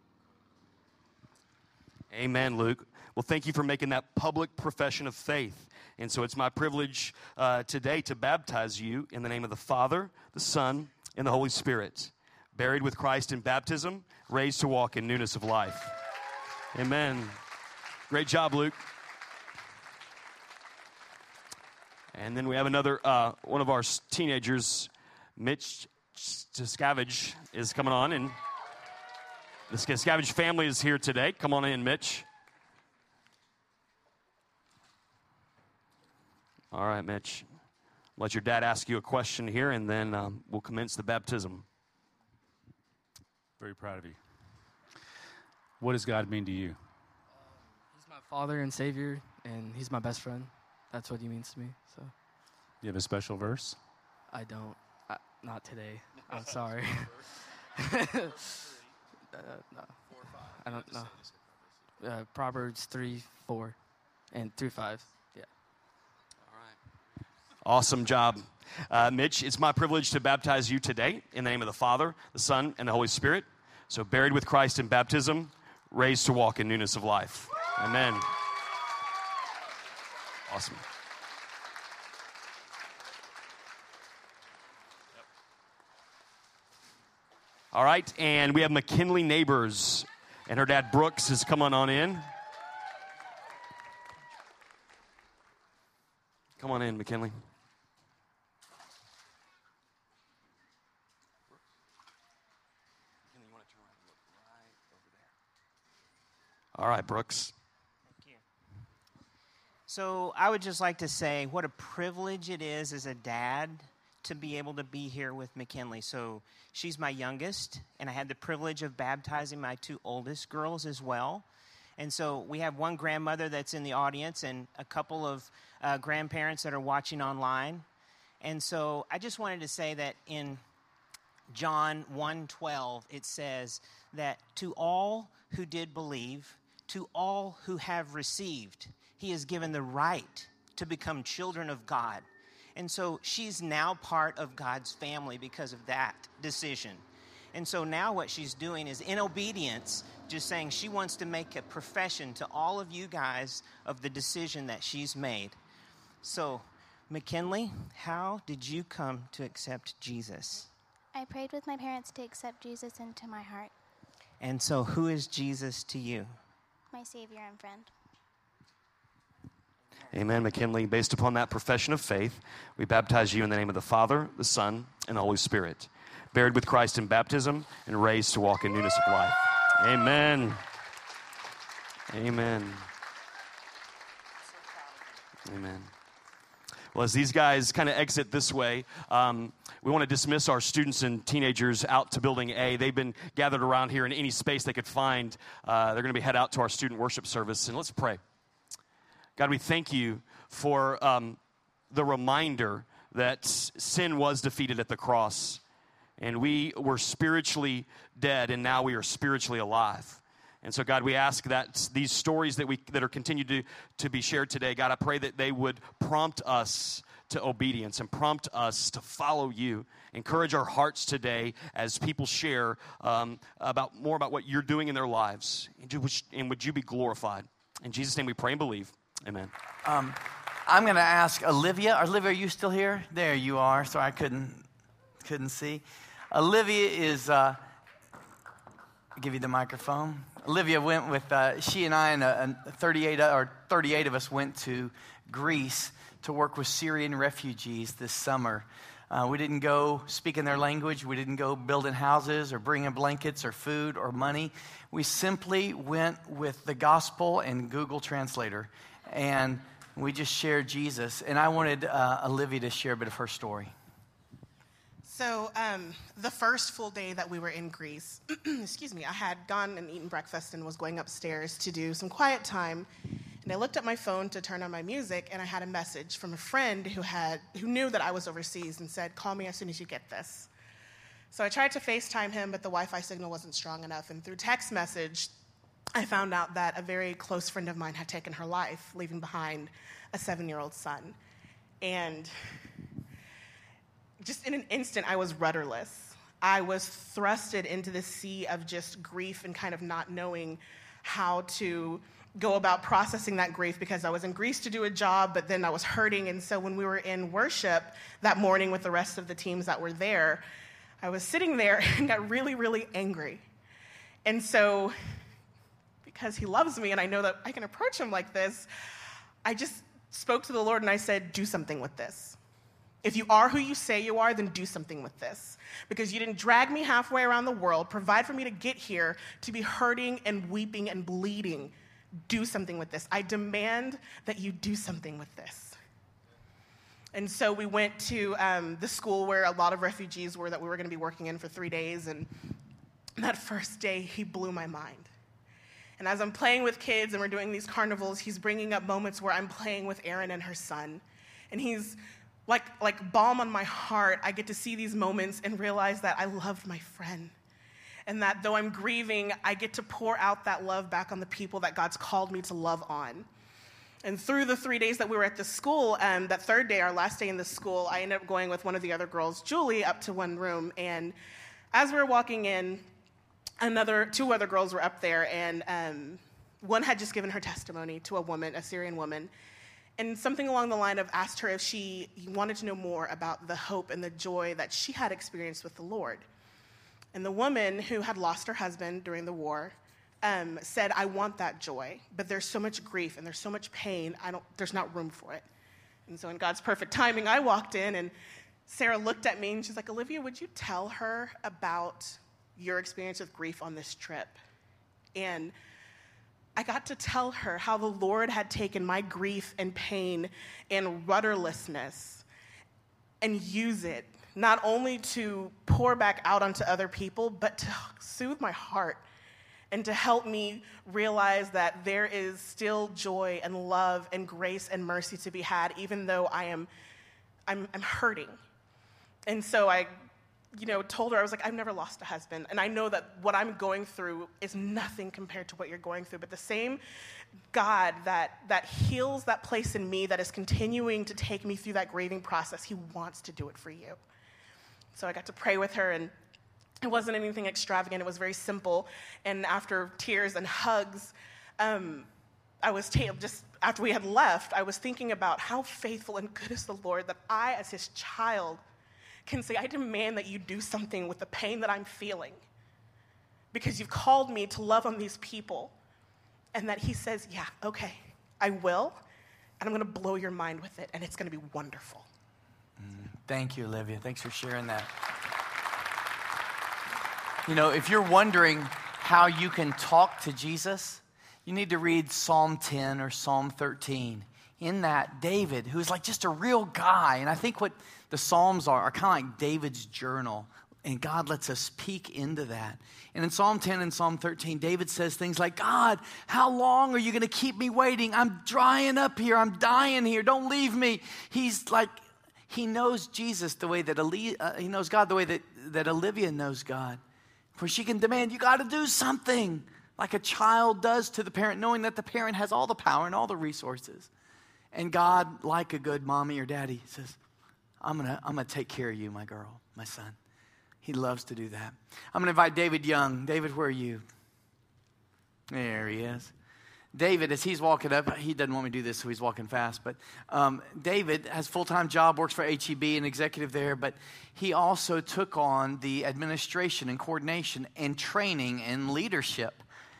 Amen, Luke. Well, thank you for making that public profession of faith. And so it's my privilege uh, today to baptize you in the name of the Father, the Son, and the Holy Spirit. Buried with Christ in baptism, raised to walk in newness of life. Amen. Great job, Luke. And then we have another, uh, one of our teenagers, Mitch Scavage, is coming on. And the Scavage family is here today. Come on in, Mitch. All right, Mitch. Let your dad ask you a question here, and then um, we'll commence the baptism. Very proud of you. What does God mean to you? He's my Father and Savior, and He's my best friend. That's what He means to me. So. You have a special verse? I don't. I, not today. I'm sorry. uh, no. I don't know. Uh, Proverbs three, four, and through five. Yeah. Awesome job. Uh, Mitch, it's my privilege to baptize you today in the name of the Father, the Son, and the Holy Spirit. So buried with Christ in baptism, raised to walk in newness of life. Amen. Awesome. All right, and we have McKinley Neighbors, and her dad Brooks is coming on in. Come on in, McKinley. All right, Brooks. Thank you. So I would just like to say what a privilege it is as a dad to be able to be here with McKinley. So she's my youngest, and I had the privilege of baptizing my two oldest girls as well. And so we have one grandmother that's in the audience and a couple of uh, grandparents that are watching online. And so I just wanted to say that in John one twelve, it says that to all who did believe, to all who have received, He has given the right to become children of God. And so she's now part of God's family because of that decision. And so now what she's doing is, in obedience, just saying she wants to make a profession to all of you guys of the decision that she's made. So, McKinley, how did you come to accept Jesus? I prayed with my parents to accept Jesus into my heart. And so who is Jesus to you? My Savior and friend. Amen, McKinley. Based upon that profession of faith, we baptize you in the name of the Father, the Son, and the Holy Spirit. Buried with Christ in baptism and raised to walk in newness of life. Amen. Amen. Amen. Well, as these guys kind of exit this way, um, we want to dismiss our students and teenagers out to Building A. They've been gathered around here in any space they could find. Uh, they're going to be head out to our student worship service. And let's pray. God, we thank you for um, the reminder that sin was defeated at the cross. And we were spiritually dead, and now we are spiritually alive. And so, God, we ask that these stories that we that are continued to, to be shared today, God, I pray that they would prompt us to obedience and prompt us to follow you. Encourage our hearts today as people share um, about more about what you're doing in their lives. And, do, and would you be glorified? In Jesus' name we pray and believe. Amen. Um, I'm going to ask Olivia. Olivia, are you still here? There you are. Sorry, I couldn't couldn't see. Olivia is. Uh, I'll give you the microphone. Olivia went with. Uh, she and I and a, a thirty-eight or thirty-eight of us went to Greece to work with Syrian refugees this summer. Uh, we didn't go speaking their language. We didn't go building houses or bringing blankets or food or money. We simply went with the gospel and Google Translator, and we just shared Jesus. And I wanted uh, Olivia to share a bit of her story. So um, the first full day that we were in Greece, excuse me, I had gone and eaten breakfast and was going upstairs to do some quiet time. And I looked at my phone to turn on my music, and I had a message from a friend who had who knew that I was overseas and said, "Call me as soon as you get this." So I tried to FaceTime him, but the Wi-Fi signal wasn't strong enough. And through text message, I found out that a very close friend of mine had taken her life, leaving behind a seven-year-old son. And just in an instant, I was rudderless. I was thrusted into the sea of just grief and kind of not knowing how to go about processing that grief, because I was in Greece to do a job, but then I was hurting. And so when we were in worship that morning with the rest of the teams that were there, I was sitting there and got really, really angry. And so because he loves me and I know that I can approach him like this, I just spoke to the Lord and I said, do something with this. If you are who you say you are, then do something with this. Because you didn't drag me halfway around the world, provide for me to get here, to be hurting and weeping and bleeding. Do something with this. I demand that you do something with this. And so we went to um, the school where a lot of refugees were that we were going to be working in for three days. And that first day, he blew my mind. And as I'm playing with kids and we're doing these carnivals, he's bringing up moments where I'm playing with Erin and her son. And he's like, like balm on my heart. I get to see these moments and realize that I loved my friend. And that though I'm grieving, I get to pour out that love back on the people that God's called me to love on. And through the three days that we were at the school, um, that third day, our last day in the school, I ended up going with one of the other girls, Julie, up to one room. And as we were walking in, another two other girls were up there, and um, one had just given her testimony to a woman, a Syrian woman, and something along the line of asked her if she wanted to know more about the hope and the joy that she had experienced with the Lord. And the woman, who had lost her husband during the war, um, said, I want that joy, but there's so much grief and there's so much pain, I don't, there's not room for it. And so in God's perfect timing, I walked in, and Sarah looked at me, and she's like, Olivia, would you tell her about your experience with grief on this trip? And I got to tell her how the Lord had taken my grief and pain and rudderlessness and use it not only to pour back out onto other people, but to soothe my heart and to help me realize that there is still joy and love and grace and mercy to be had, even though I am I'm, I'm hurting. And so I you know, told her, I was like, I've never lost a husband. And I know that what I'm going through is nothing compared to what you're going through. But the same God that, that heals that place in me, that is continuing to take me through that grieving process, he wants to do it for you. So I got to pray with her, and it wasn't anything extravagant. It was very simple. And after tears and hugs, um, I was t- just after we had left, I was thinking about how faithful and good is the Lord that I, as his child, can say, I demand that you do something with the pain that I'm feeling, because you've called me to love on these people. And that he says, yeah, okay, I will, and I'm going to blow your mind with it, and it's going to be wonderful. Mm, thank you, Olivia. Thanks for sharing that. You know, if you're wondering how you can talk to Jesus, you need to read Psalm ten or Psalm thirteen. In that, David, who's like just a real guy, and I think what the Psalms are, are kind of like David's journal, and God lets us peek into that. And in Psalm ten and Psalm thirteen, David says things like, God, how long are you going to keep me waiting? I'm drying up here. I'm dying here. Don't leave me. He's like, he knows Jesus the way that, Ali, uh, he knows God the way that, that Olivia knows God. For she can demand, you got to do something, like a child does to the parent, knowing that the parent has all the power and all the resources. And God, like a good mommy or daddy, says, I'm going to I'm gonna take care of you, my girl, my son. He loves to do that. I'm going to invite David Young. David, where are you? There he is. David, as he's walking up, he doesn't want me to do this, so he's walking fast. But um, David has a full-time job, works for H E B, an executive there. But he also took on the administration and coordination and training and leadership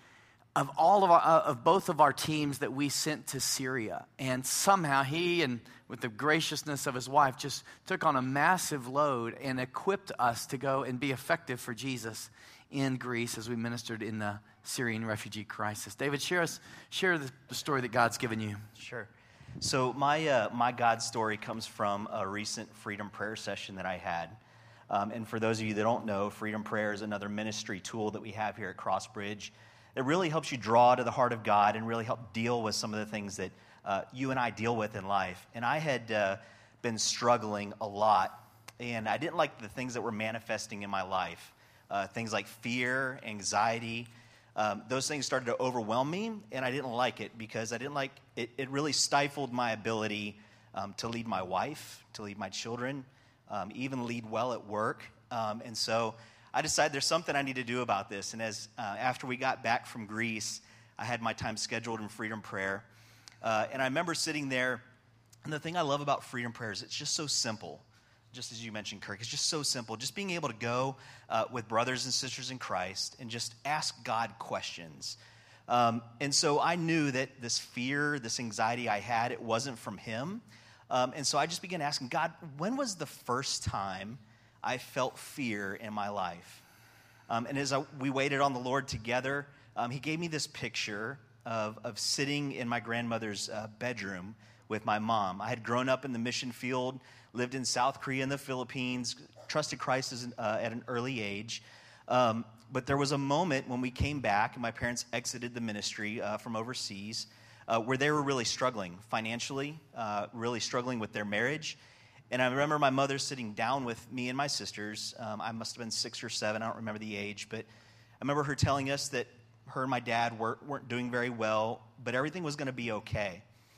of all of our, uh, of both of our teams that we sent to Syria. And somehow he, and with the graciousness of his wife, just took on a massive load and equipped us to go and be effective for Jesus in Greece as we ministered in the Syrian refugee crisis. David, share us share the, the story that God's given you. Sure. So my uh, my God story comes from a recent Freedom Prayer session that I had. Um, and for those of you that don't know, Freedom Prayer is another ministry tool that we have here at Crossbridge that really helps you draw to the heart of God and really help deal with some of the things that uh, you and I deal with in life. And I had uh, been struggling a lot, and I didn't like the things that were manifesting in my life. Uh, things like fear, anxiety, um, those things started to overwhelm me, and I didn't like it because I didn't like it. It really stifled my ability um, to lead my wife, to lead my children, um, even lead well at work. Um, and so I decided there's something I need to do about this. And as uh, after we got back from Greece, I had my time scheduled in Freedom Prayer. Uh, and I remember sitting there, and the thing I love about Freedom Prayer is it's just so simple. Just as you mentioned, Kirk, it's just so simple. Just being able to go uh, with brothers and sisters in Christ and just ask God questions. Um, and so I knew that this fear, this anxiety I had, it wasn't from him. Um, and so I just began asking God, when was the first time I felt fear in my life? Um, and as I, we waited on the Lord together, um, he gave me this picture of, of sitting in my grandmother's uh, bedroom with my mom. I had grown up in the mission field, lived in South Korea and the Philippines, trusted Christ as an, uh, at an early age. Um, but there was a moment when we came back and my parents exited the ministry uh, from overseas uh, where they were really struggling financially, uh, really struggling with their marriage. And I remember my mother sitting down with me and my sisters. Um, I must have been six or seven. I don't remember the age. But I remember her telling us that her and my dad weren't, weren't doing very well, but everything was going to be okay.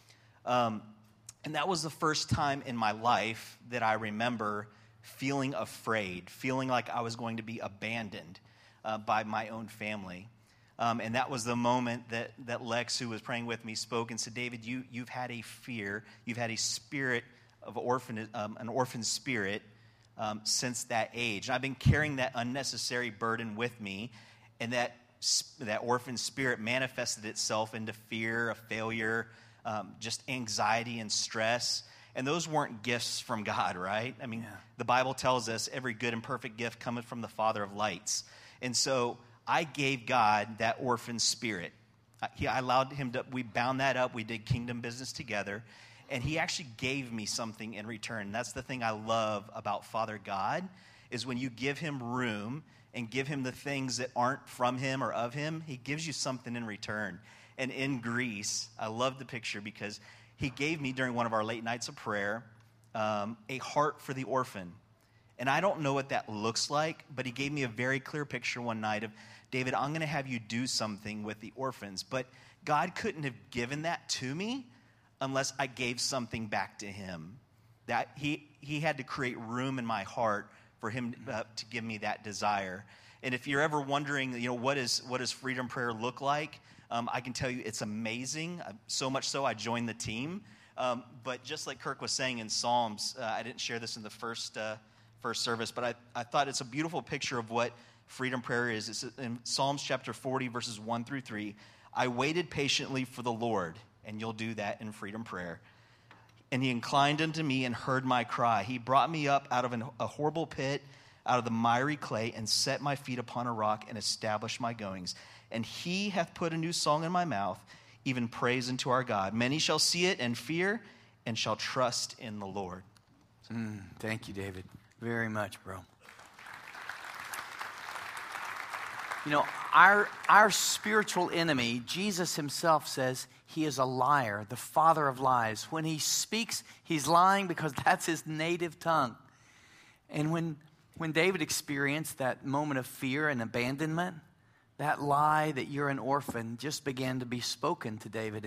Um, and that was the first time in my life that I remember feeling afraid, feeling like I was going to be abandoned uh, by my own family. Um, and that was the moment that, that Lex, who was praying with me, spoke and said, David, you, you've had a fear, you've had a spirit of orphan, um, an orphan spirit um, since that age. And I've been carrying that unnecessary burden with me, and that, that orphan spirit manifested itself into fear of failure, Um, just anxiety and stress. And those weren't gifts from God, right? I mean, yeah. The Bible tells us every good and perfect gift cometh from the Father of lights. And so I gave God that orphan spirit. He, I allowed him to, we bound that up. We did kingdom business together. And he actually gave me something in return. That's the thing I love about Father God, is when you give him room and give him the things that aren't from him or of him, he gives you something in return. And in Greece, I love the picture because he gave me during one of our late nights of prayer um, a heart for the orphan. And I don't know what that looks like, but he gave me a very clear picture one night of, David, I'm going to have you do something with the orphans. But God couldn't have given that to me unless I gave something back to him. That he, he had to create room in my heart for him uh, to give me that desire. And if you're ever wondering, you know, what is what does Freedom Prayer look like? Um, I can tell you it's amazing, uh, so much so I joined the team. Um, but just like Kirk was saying in Psalms, uh, I didn't share this in the first uh, first service, but I, I thought it's a beautiful picture of what Freedom Prayer is. It's in Psalms chapter forty, verses one through three. I waited patiently for the Lord, and you'll do that in Freedom Prayer. And he inclined unto me and heard my cry. He brought me up out of an, a horrible pit, out of the miry clay, and set my feet upon a rock and established my goings. And he hath put a new song in my mouth, even praise unto our God. Many shall see it and fear, and shall trust in the Lord. Mm, thank you, David, very much, bro. You know, our our spiritual enemy, Jesus himself says he is a liar, the father of lies. When he speaks, he's lying because that's his native tongue. And when when David experienced that moment of fear and abandonment, that lie that you're an orphan just began to be spoken to David. And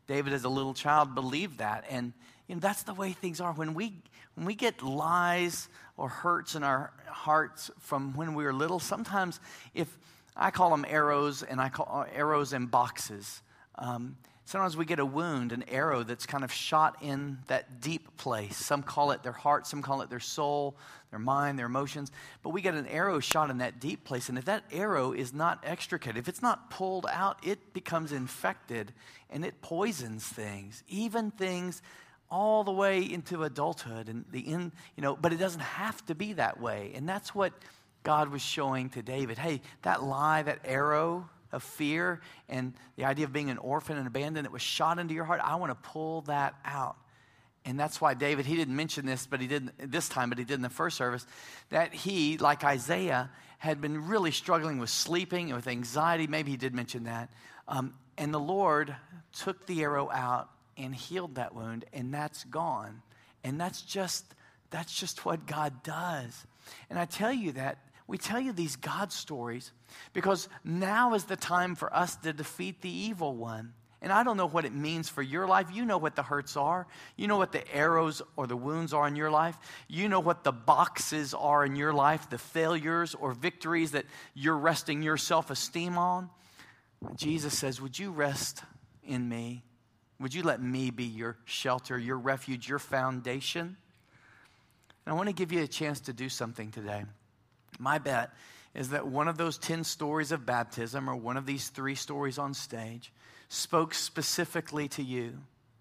David, as a little child, believed that. And you know, that's the way things are. When we when we get lies or hurts in our hearts from when we were little, sometimes if I call them arrows, and I call arrows in boxes. Um, sometimes we get a wound, an arrow that's kind of shot in that deep place. Some call it their heart, some call it their soul, their mind, their emotions. But we get an arrow shot in that deep place, and if that arrow is not extricated, if it's not pulled out, it becomes infected, and it poisons things, even things all the way into adulthood. And the in, you know, but it doesn't have to be that way, and that's what God was showing to David. Hey, that lie, that arrow of fear, and the idea of being an orphan and abandoned, it was shot into your heart. I want to pull that out. And that's why David, he didn't mention this, but he did this time, but he did in the first service, that he, like Isaiah, had been really struggling with sleeping and with anxiety. Maybe he did mention that. Um, and the Lord took the arrow out and healed that wound, and that's gone. And that's just, that's just what God does. And I tell you that, we tell you these God stories because now is the time for us to defeat the evil one. And I don't know what it means for your life. You know what the hurts are. You know what the arrows or the wounds are in your life. You know what the boxes are in your life, the failures or victories that you're resting your self-esteem on. Jesus says, would you rest in me? Would you let me be your shelter, your refuge, your foundation? And I want to give you a chance to do something today. My bet is that one of those ten stories of baptism or one of these three stories on stage spoke specifically to you.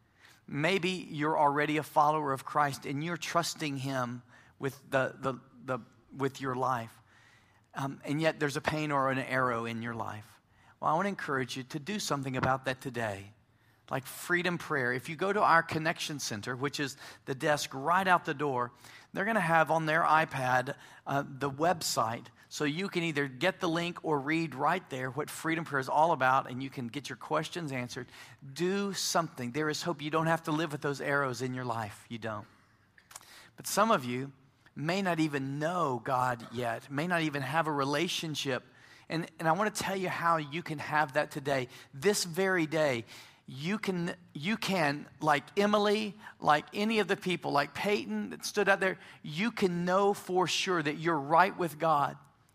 Maybe you're already a follower of Christ and you're trusting Him with the, the, the with your life. Um, and yet there's a pain or an arrow in your life. Well, I want to encourage you to do something about that today. Like Freedom Prayer. If you go to our Connection Center, which is the desk right out the door, they're going to have on their iPad uh, the website, so you can either get the link or read right there what Freedom Prayer is all about, and you can get your questions answered. Do something. There is hope. You don't have to live with those arrows in your life. You don't. But some of you may not even know God yet, may not even have a relationship. And, and I want to tell you how you can have that today, this very day. You can, you can, like Emily, like any of the people, like Peyton that stood out there, you can know for sure that you're right with God.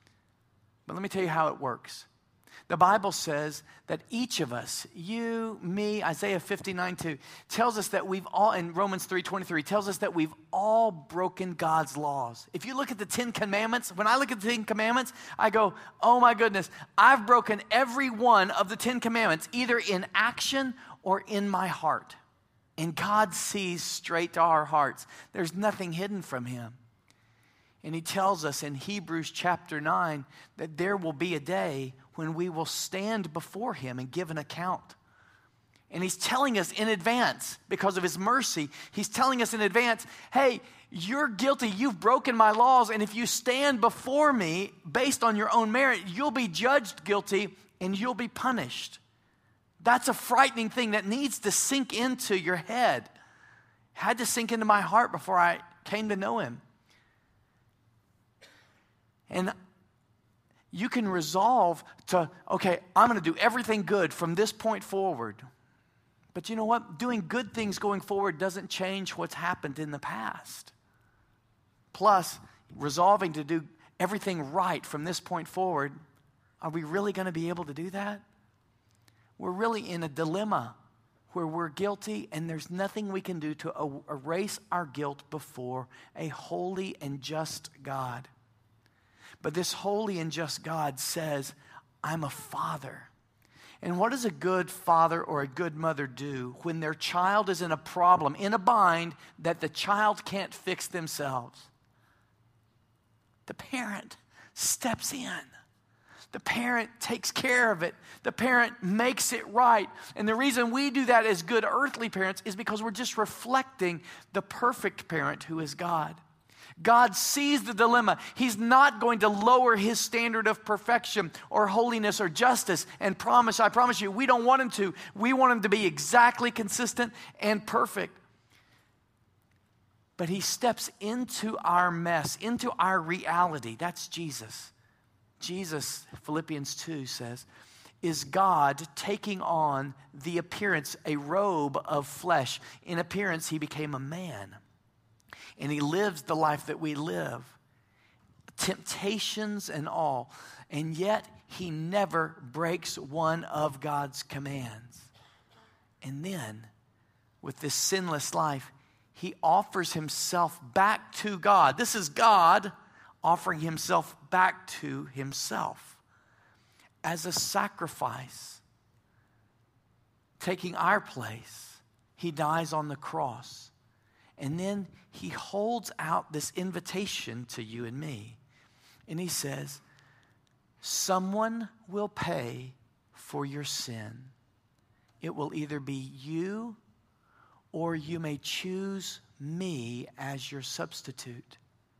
But let me tell you how it works. The Bible says that each of us, you, me, Isaiah fifty-nine two, tells us that we've all, and Romans three twenty-three tells us that we've all broken God's laws. If you look at the Ten Commandments, when I look at the Ten Commandments, I go, oh my goodness, I've broken every one of the Ten Commandments, either in action or in my heart. And God sees straight to our hearts. There's nothing hidden from Him. And He tells us in Hebrews chapter nine that there will be a day when we will stand before Him and give an account. And He's telling us in advance, because of His mercy, He's telling us in advance, hey, you're guilty, you've broken my laws, and if you stand before me based on your own merit, you'll be judged guilty and you'll be punished. That's a frightening thing that needs to sink into your head. It had to sink into my heart before I came to know Him. And you can resolve to, okay, I'm going to do everything good from this point forward. But you know what? Doing good things going forward doesn't change what's happened in the past. Plus, resolving to do everything right from this point forward, are we really going to be able to do that? We're really in a dilemma where we're guilty and there's nothing we can do to erase our guilt before a holy and just God. But this holy and just God says, I'm a father. And what does a good father or a good mother do when their child is in a problem, in a bind that the child can't fix themselves? The parent steps in. The parent takes care of it. The parent makes it right. And the reason we do that as good earthly parents is because we're just reflecting the perfect parent who is God. God sees the dilemma. He's not going to lower His standard of perfection or holiness or justice and promise. I promise you, we don't want Him to. We want Him to be exactly consistent and perfect. But He steps into our mess, into our reality. That's Jesus. Jesus, Philippians two says, is God taking on the appearance, a robe of flesh. In appearance, he became a man. And he lives the life that we live. Temptations and all. And yet, he never breaks one of God's commands. And then, with this sinless life, he offers himself back to God. This is God offering himself back to himself as a sacrifice, taking our place. He dies on the cross. And then he holds out this invitation to you and me. And he says, someone will pay for your sin. It will either be you, or you may choose me as your substitute.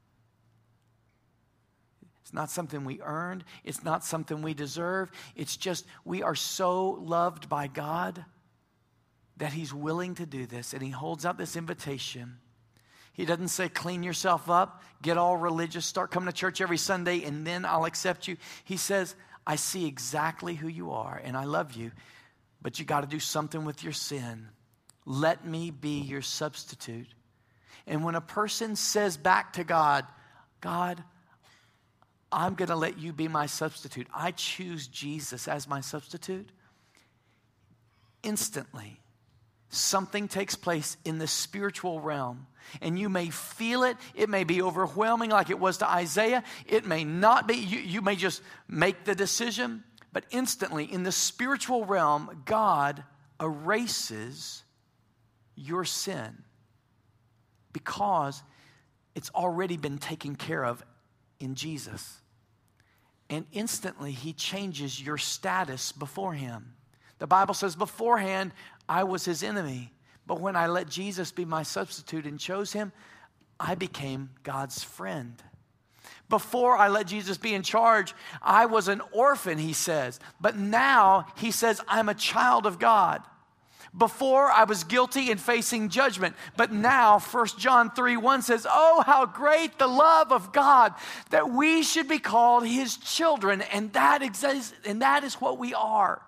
It's not something we earned. It's not something we deserve. It's just we are so loved by God that he's willing to do this. And he holds out this invitation. He doesn't say, clean yourself up, get all religious, start coming to church every Sunday, and then I'll accept you. He says, I see exactly who you are, and I love you, but you got to do something with your sin. Let me be your substitute. And when a person says back to God, God, I'm going to let you be my substitute. I choose Jesus as my substitute. Instantly, something takes place in the spiritual realm. And you may feel it. It may be overwhelming like it was to Isaiah. It may not be. You, you may just make the decision. But instantly, in the spiritual realm, God erases your sin because it's already been taken care of in Jesus. And instantly, he changes your status before him. The Bible says, beforehand, I was his enemy. But when I let Jesus be my substitute and chose him, I became God's friend. Before I let Jesus be in charge, I was an orphan, he says. But now, he says, I'm a child of God. Before I was guilty and facing judgment. But now, First John three one says, oh, how great the love of God that we should be called his children. And that exists, and that is what we are.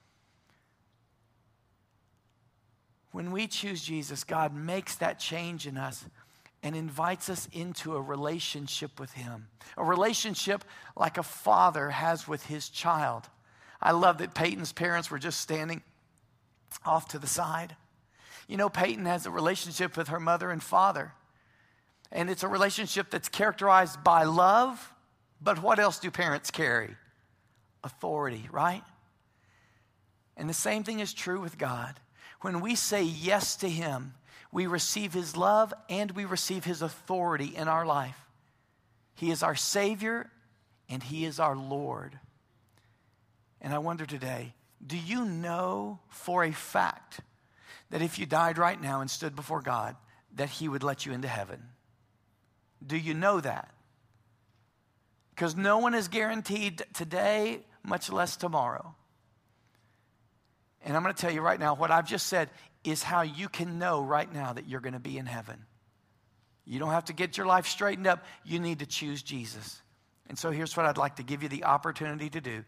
When we choose Jesus, God makes that change in us and invites us into a relationship with him. A relationship like a father has with his child. I love that Peyton's parents were just standing off to the side. You know, Peyton has a relationship with her mother and father. And it's a relationship that's characterized by love. But what else do parents carry? Authority, right? And the same thing is true with God. When we say yes to him, we receive his love and we receive his authority in our life. He is our Savior and he is our Lord. And I wonder today, do you know for a fact that if you died right now and stood before God, that he would let you into heaven? Do you know that? Because no one is guaranteed today, much less tomorrow. And I'm going to tell you right now, what I've just said is how you can know right now that you're going to be in heaven. You don't have to get your life straightened up. You need to choose Jesus. And so here's what I'd like to give you the opportunity to do.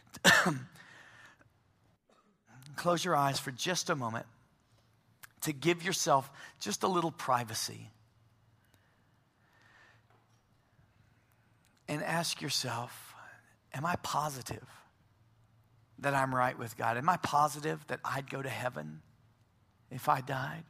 Close your eyes for just a moment to give yourself just a little privacy. And ask yourself, am I positive that I'm right with God? Am I positive that I'd go to heaven if I died?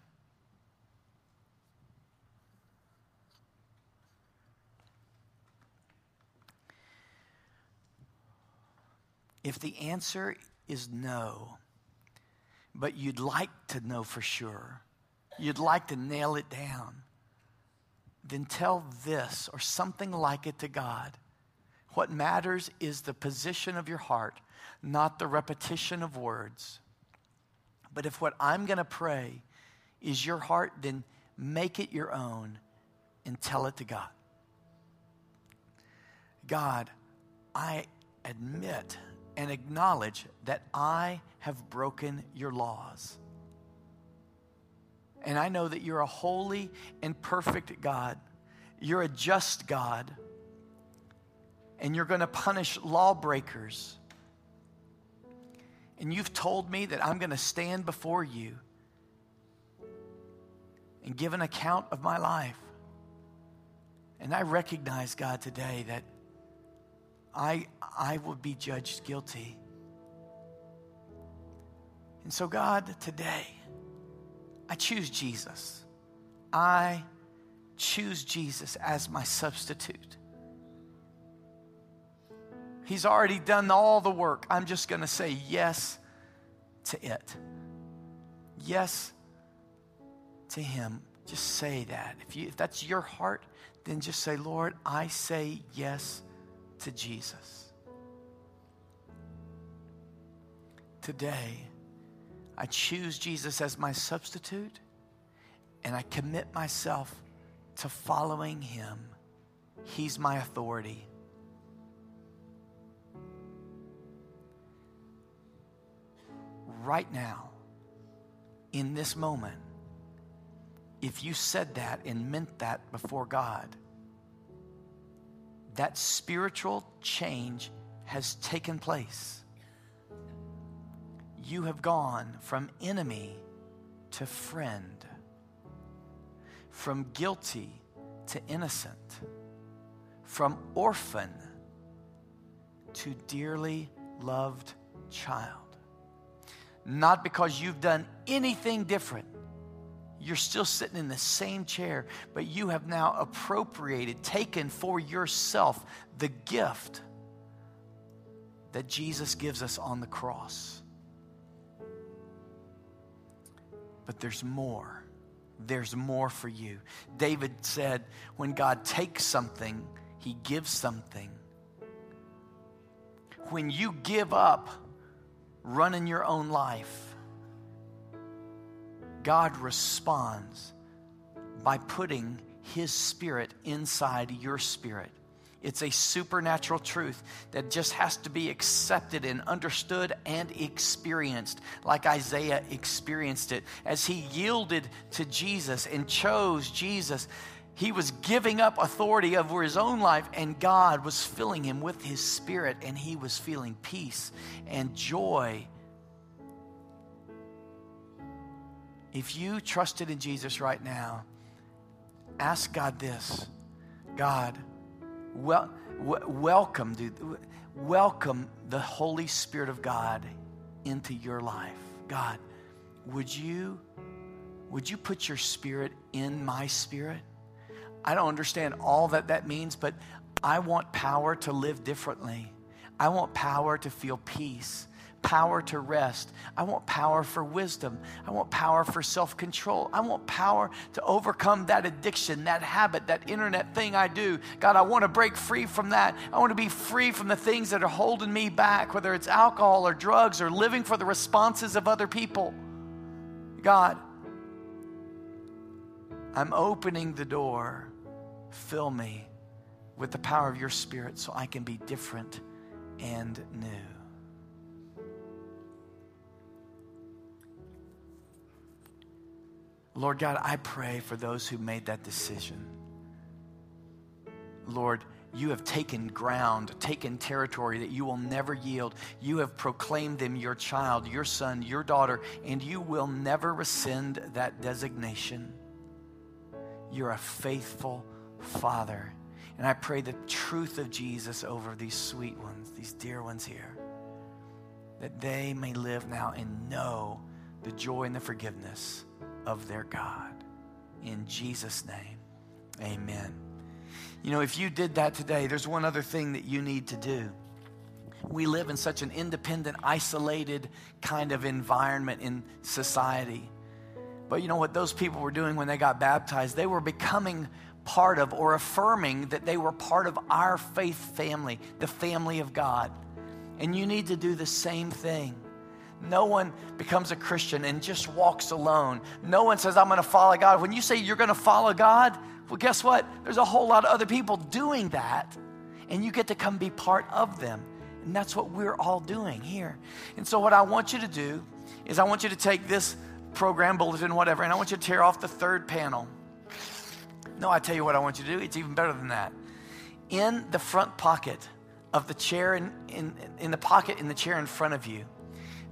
If the answer is no, but you'd like to know for sure, you'd like to nail it down, then tell this or something like it to God. What matters is the position of your heart, not the repetition of words. But if what I'm going to pray is your heart, then make it your own and tell it to God. God, I admit and acknowledge that I have broken your laws. And I know that you're a holy and perfect God. You're a just God. And you're going to punish lawbreakers. And you've told me that I'm going to stand before you and give an account of my life. And I recognize, God, today that I, I will be judged guilty. And so, God, today, I choose Jesus. I choose Jesus as my substitute. He's already done all the work. I'm just going to say yes to it. Yes to him. Just say that. If you, if that's your heart, then just say, Lord, I say yes to Jesus. Today, I choose Jesus as my substitute, and I commit myself to following him. He's my authority. Right now, in this moment, if you said that and meant that before God, that spiritual change has taken place. You have gone from enemy to friend, from guilty to innocent, from orphan to dearly loved child. Not because you've done anything different. You're still sitting in the same chair, but you have now appropriated, taken for yourself the gift that Jesus gives us on the cross. But there's more. There's more for you. David said, when God takes something, he gives something. When you give up running your own life, God responds by putting his spirit inside your spirit. It's a supernatural truth that just has to be accepted and understood and experienced, like Isaiah experienced it. As he yielded to Jesus and chose Jesus, he was giving up authority over his own life, and God was filling him with his spirit, and he was feeling peace and joy. If you trusted in Jesus right now, ask God this. God, well, w- welcome, dude, welcome the Holy Spirit of God into your life. God, would you, would you put your spirit in my spirit? I don't understand all that that means, but I want power to live differently. I want power to feel peace. Power to rest. I want power for wisdom. I want power for self-control. I want power to overcome that addiction, that habit, that internet thing I do. God, I want to break free from that. I want to be free from the things that are holding me back, whether it's alcohol or drugs or living for the responses of other people. God, I'm opening the door. Fill me with the power of your Spirit so I can be different and new. Lord God, I pray for those who made that decision. Lord, you have taken ground, taken territory that you will never yield. You have proclaimed them your child, your son, your daughter, and you will never rescind that designation. You're a faithful Father. And I pray the truth of Jesus over these sweet ones, these dear ones here, that they may live now and know the joy and the forgiveness of their God. In Jesus' name, amen. You know, if you did that today, there's one other thing that you need to do. We live in such an independent, isolated kind of environment in society. But you know what those people were doing when they got baptized? They were becoming part of or affirming that they were part of our faith family, the family of God. And you need to do the same thing. No one becomes a Christian and just walks alone. No one says, I'm going to follow God. When you say you're going to follow God, well, guess what? There's a whole lot of other people doing that, and you get to come be part of them. And that's what we're all doing here. And so what I want you to do is I want you to take this program, bulletin, whatever, and I want you to tear off the third panel. No, I tell you what I want you to do. It's even better than that. In the front pocket of the chair, in, in, in the pocket in the chair in front of you,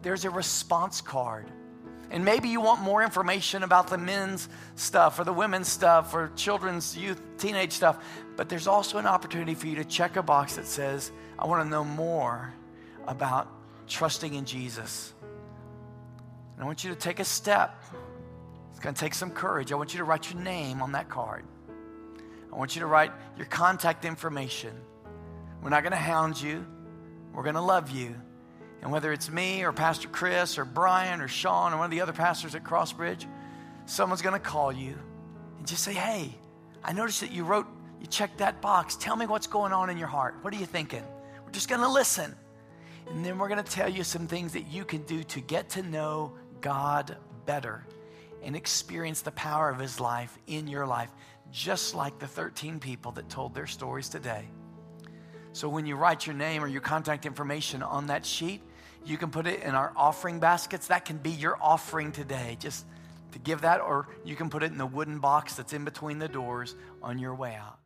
there's a response card. And maybe you want more information about the men's stuff or the women's stuff or children's, youth, teenage stuff. But there's also an opportunity for you to check a box that says, I want to know more about trusting in Jesus. And I want you to take a step. It's going to take some courage. I want you to write your name on that card. I want you to write your contact information. We're not going to hound you. We're going to love you. And whether it's me or Pastor Chris or Brian or Sean or one of the other pastors at Crossbridge, someone's going to call you and just say, hey, I noticed that you wrote, you checked that box. Tell me what's going on in your heart. What are you thinking? We're just going to listen. And then we're going to tell you some things that you can do to get to know God better and experience the power of his life in your life, just like the thirteen people that told their stories today. So when you write your name or your contact information on that sheet, you can put it in our offering baskets. That can be your offering today, just to give that, or you can put it in the wooden box that's in between the doors on your way out.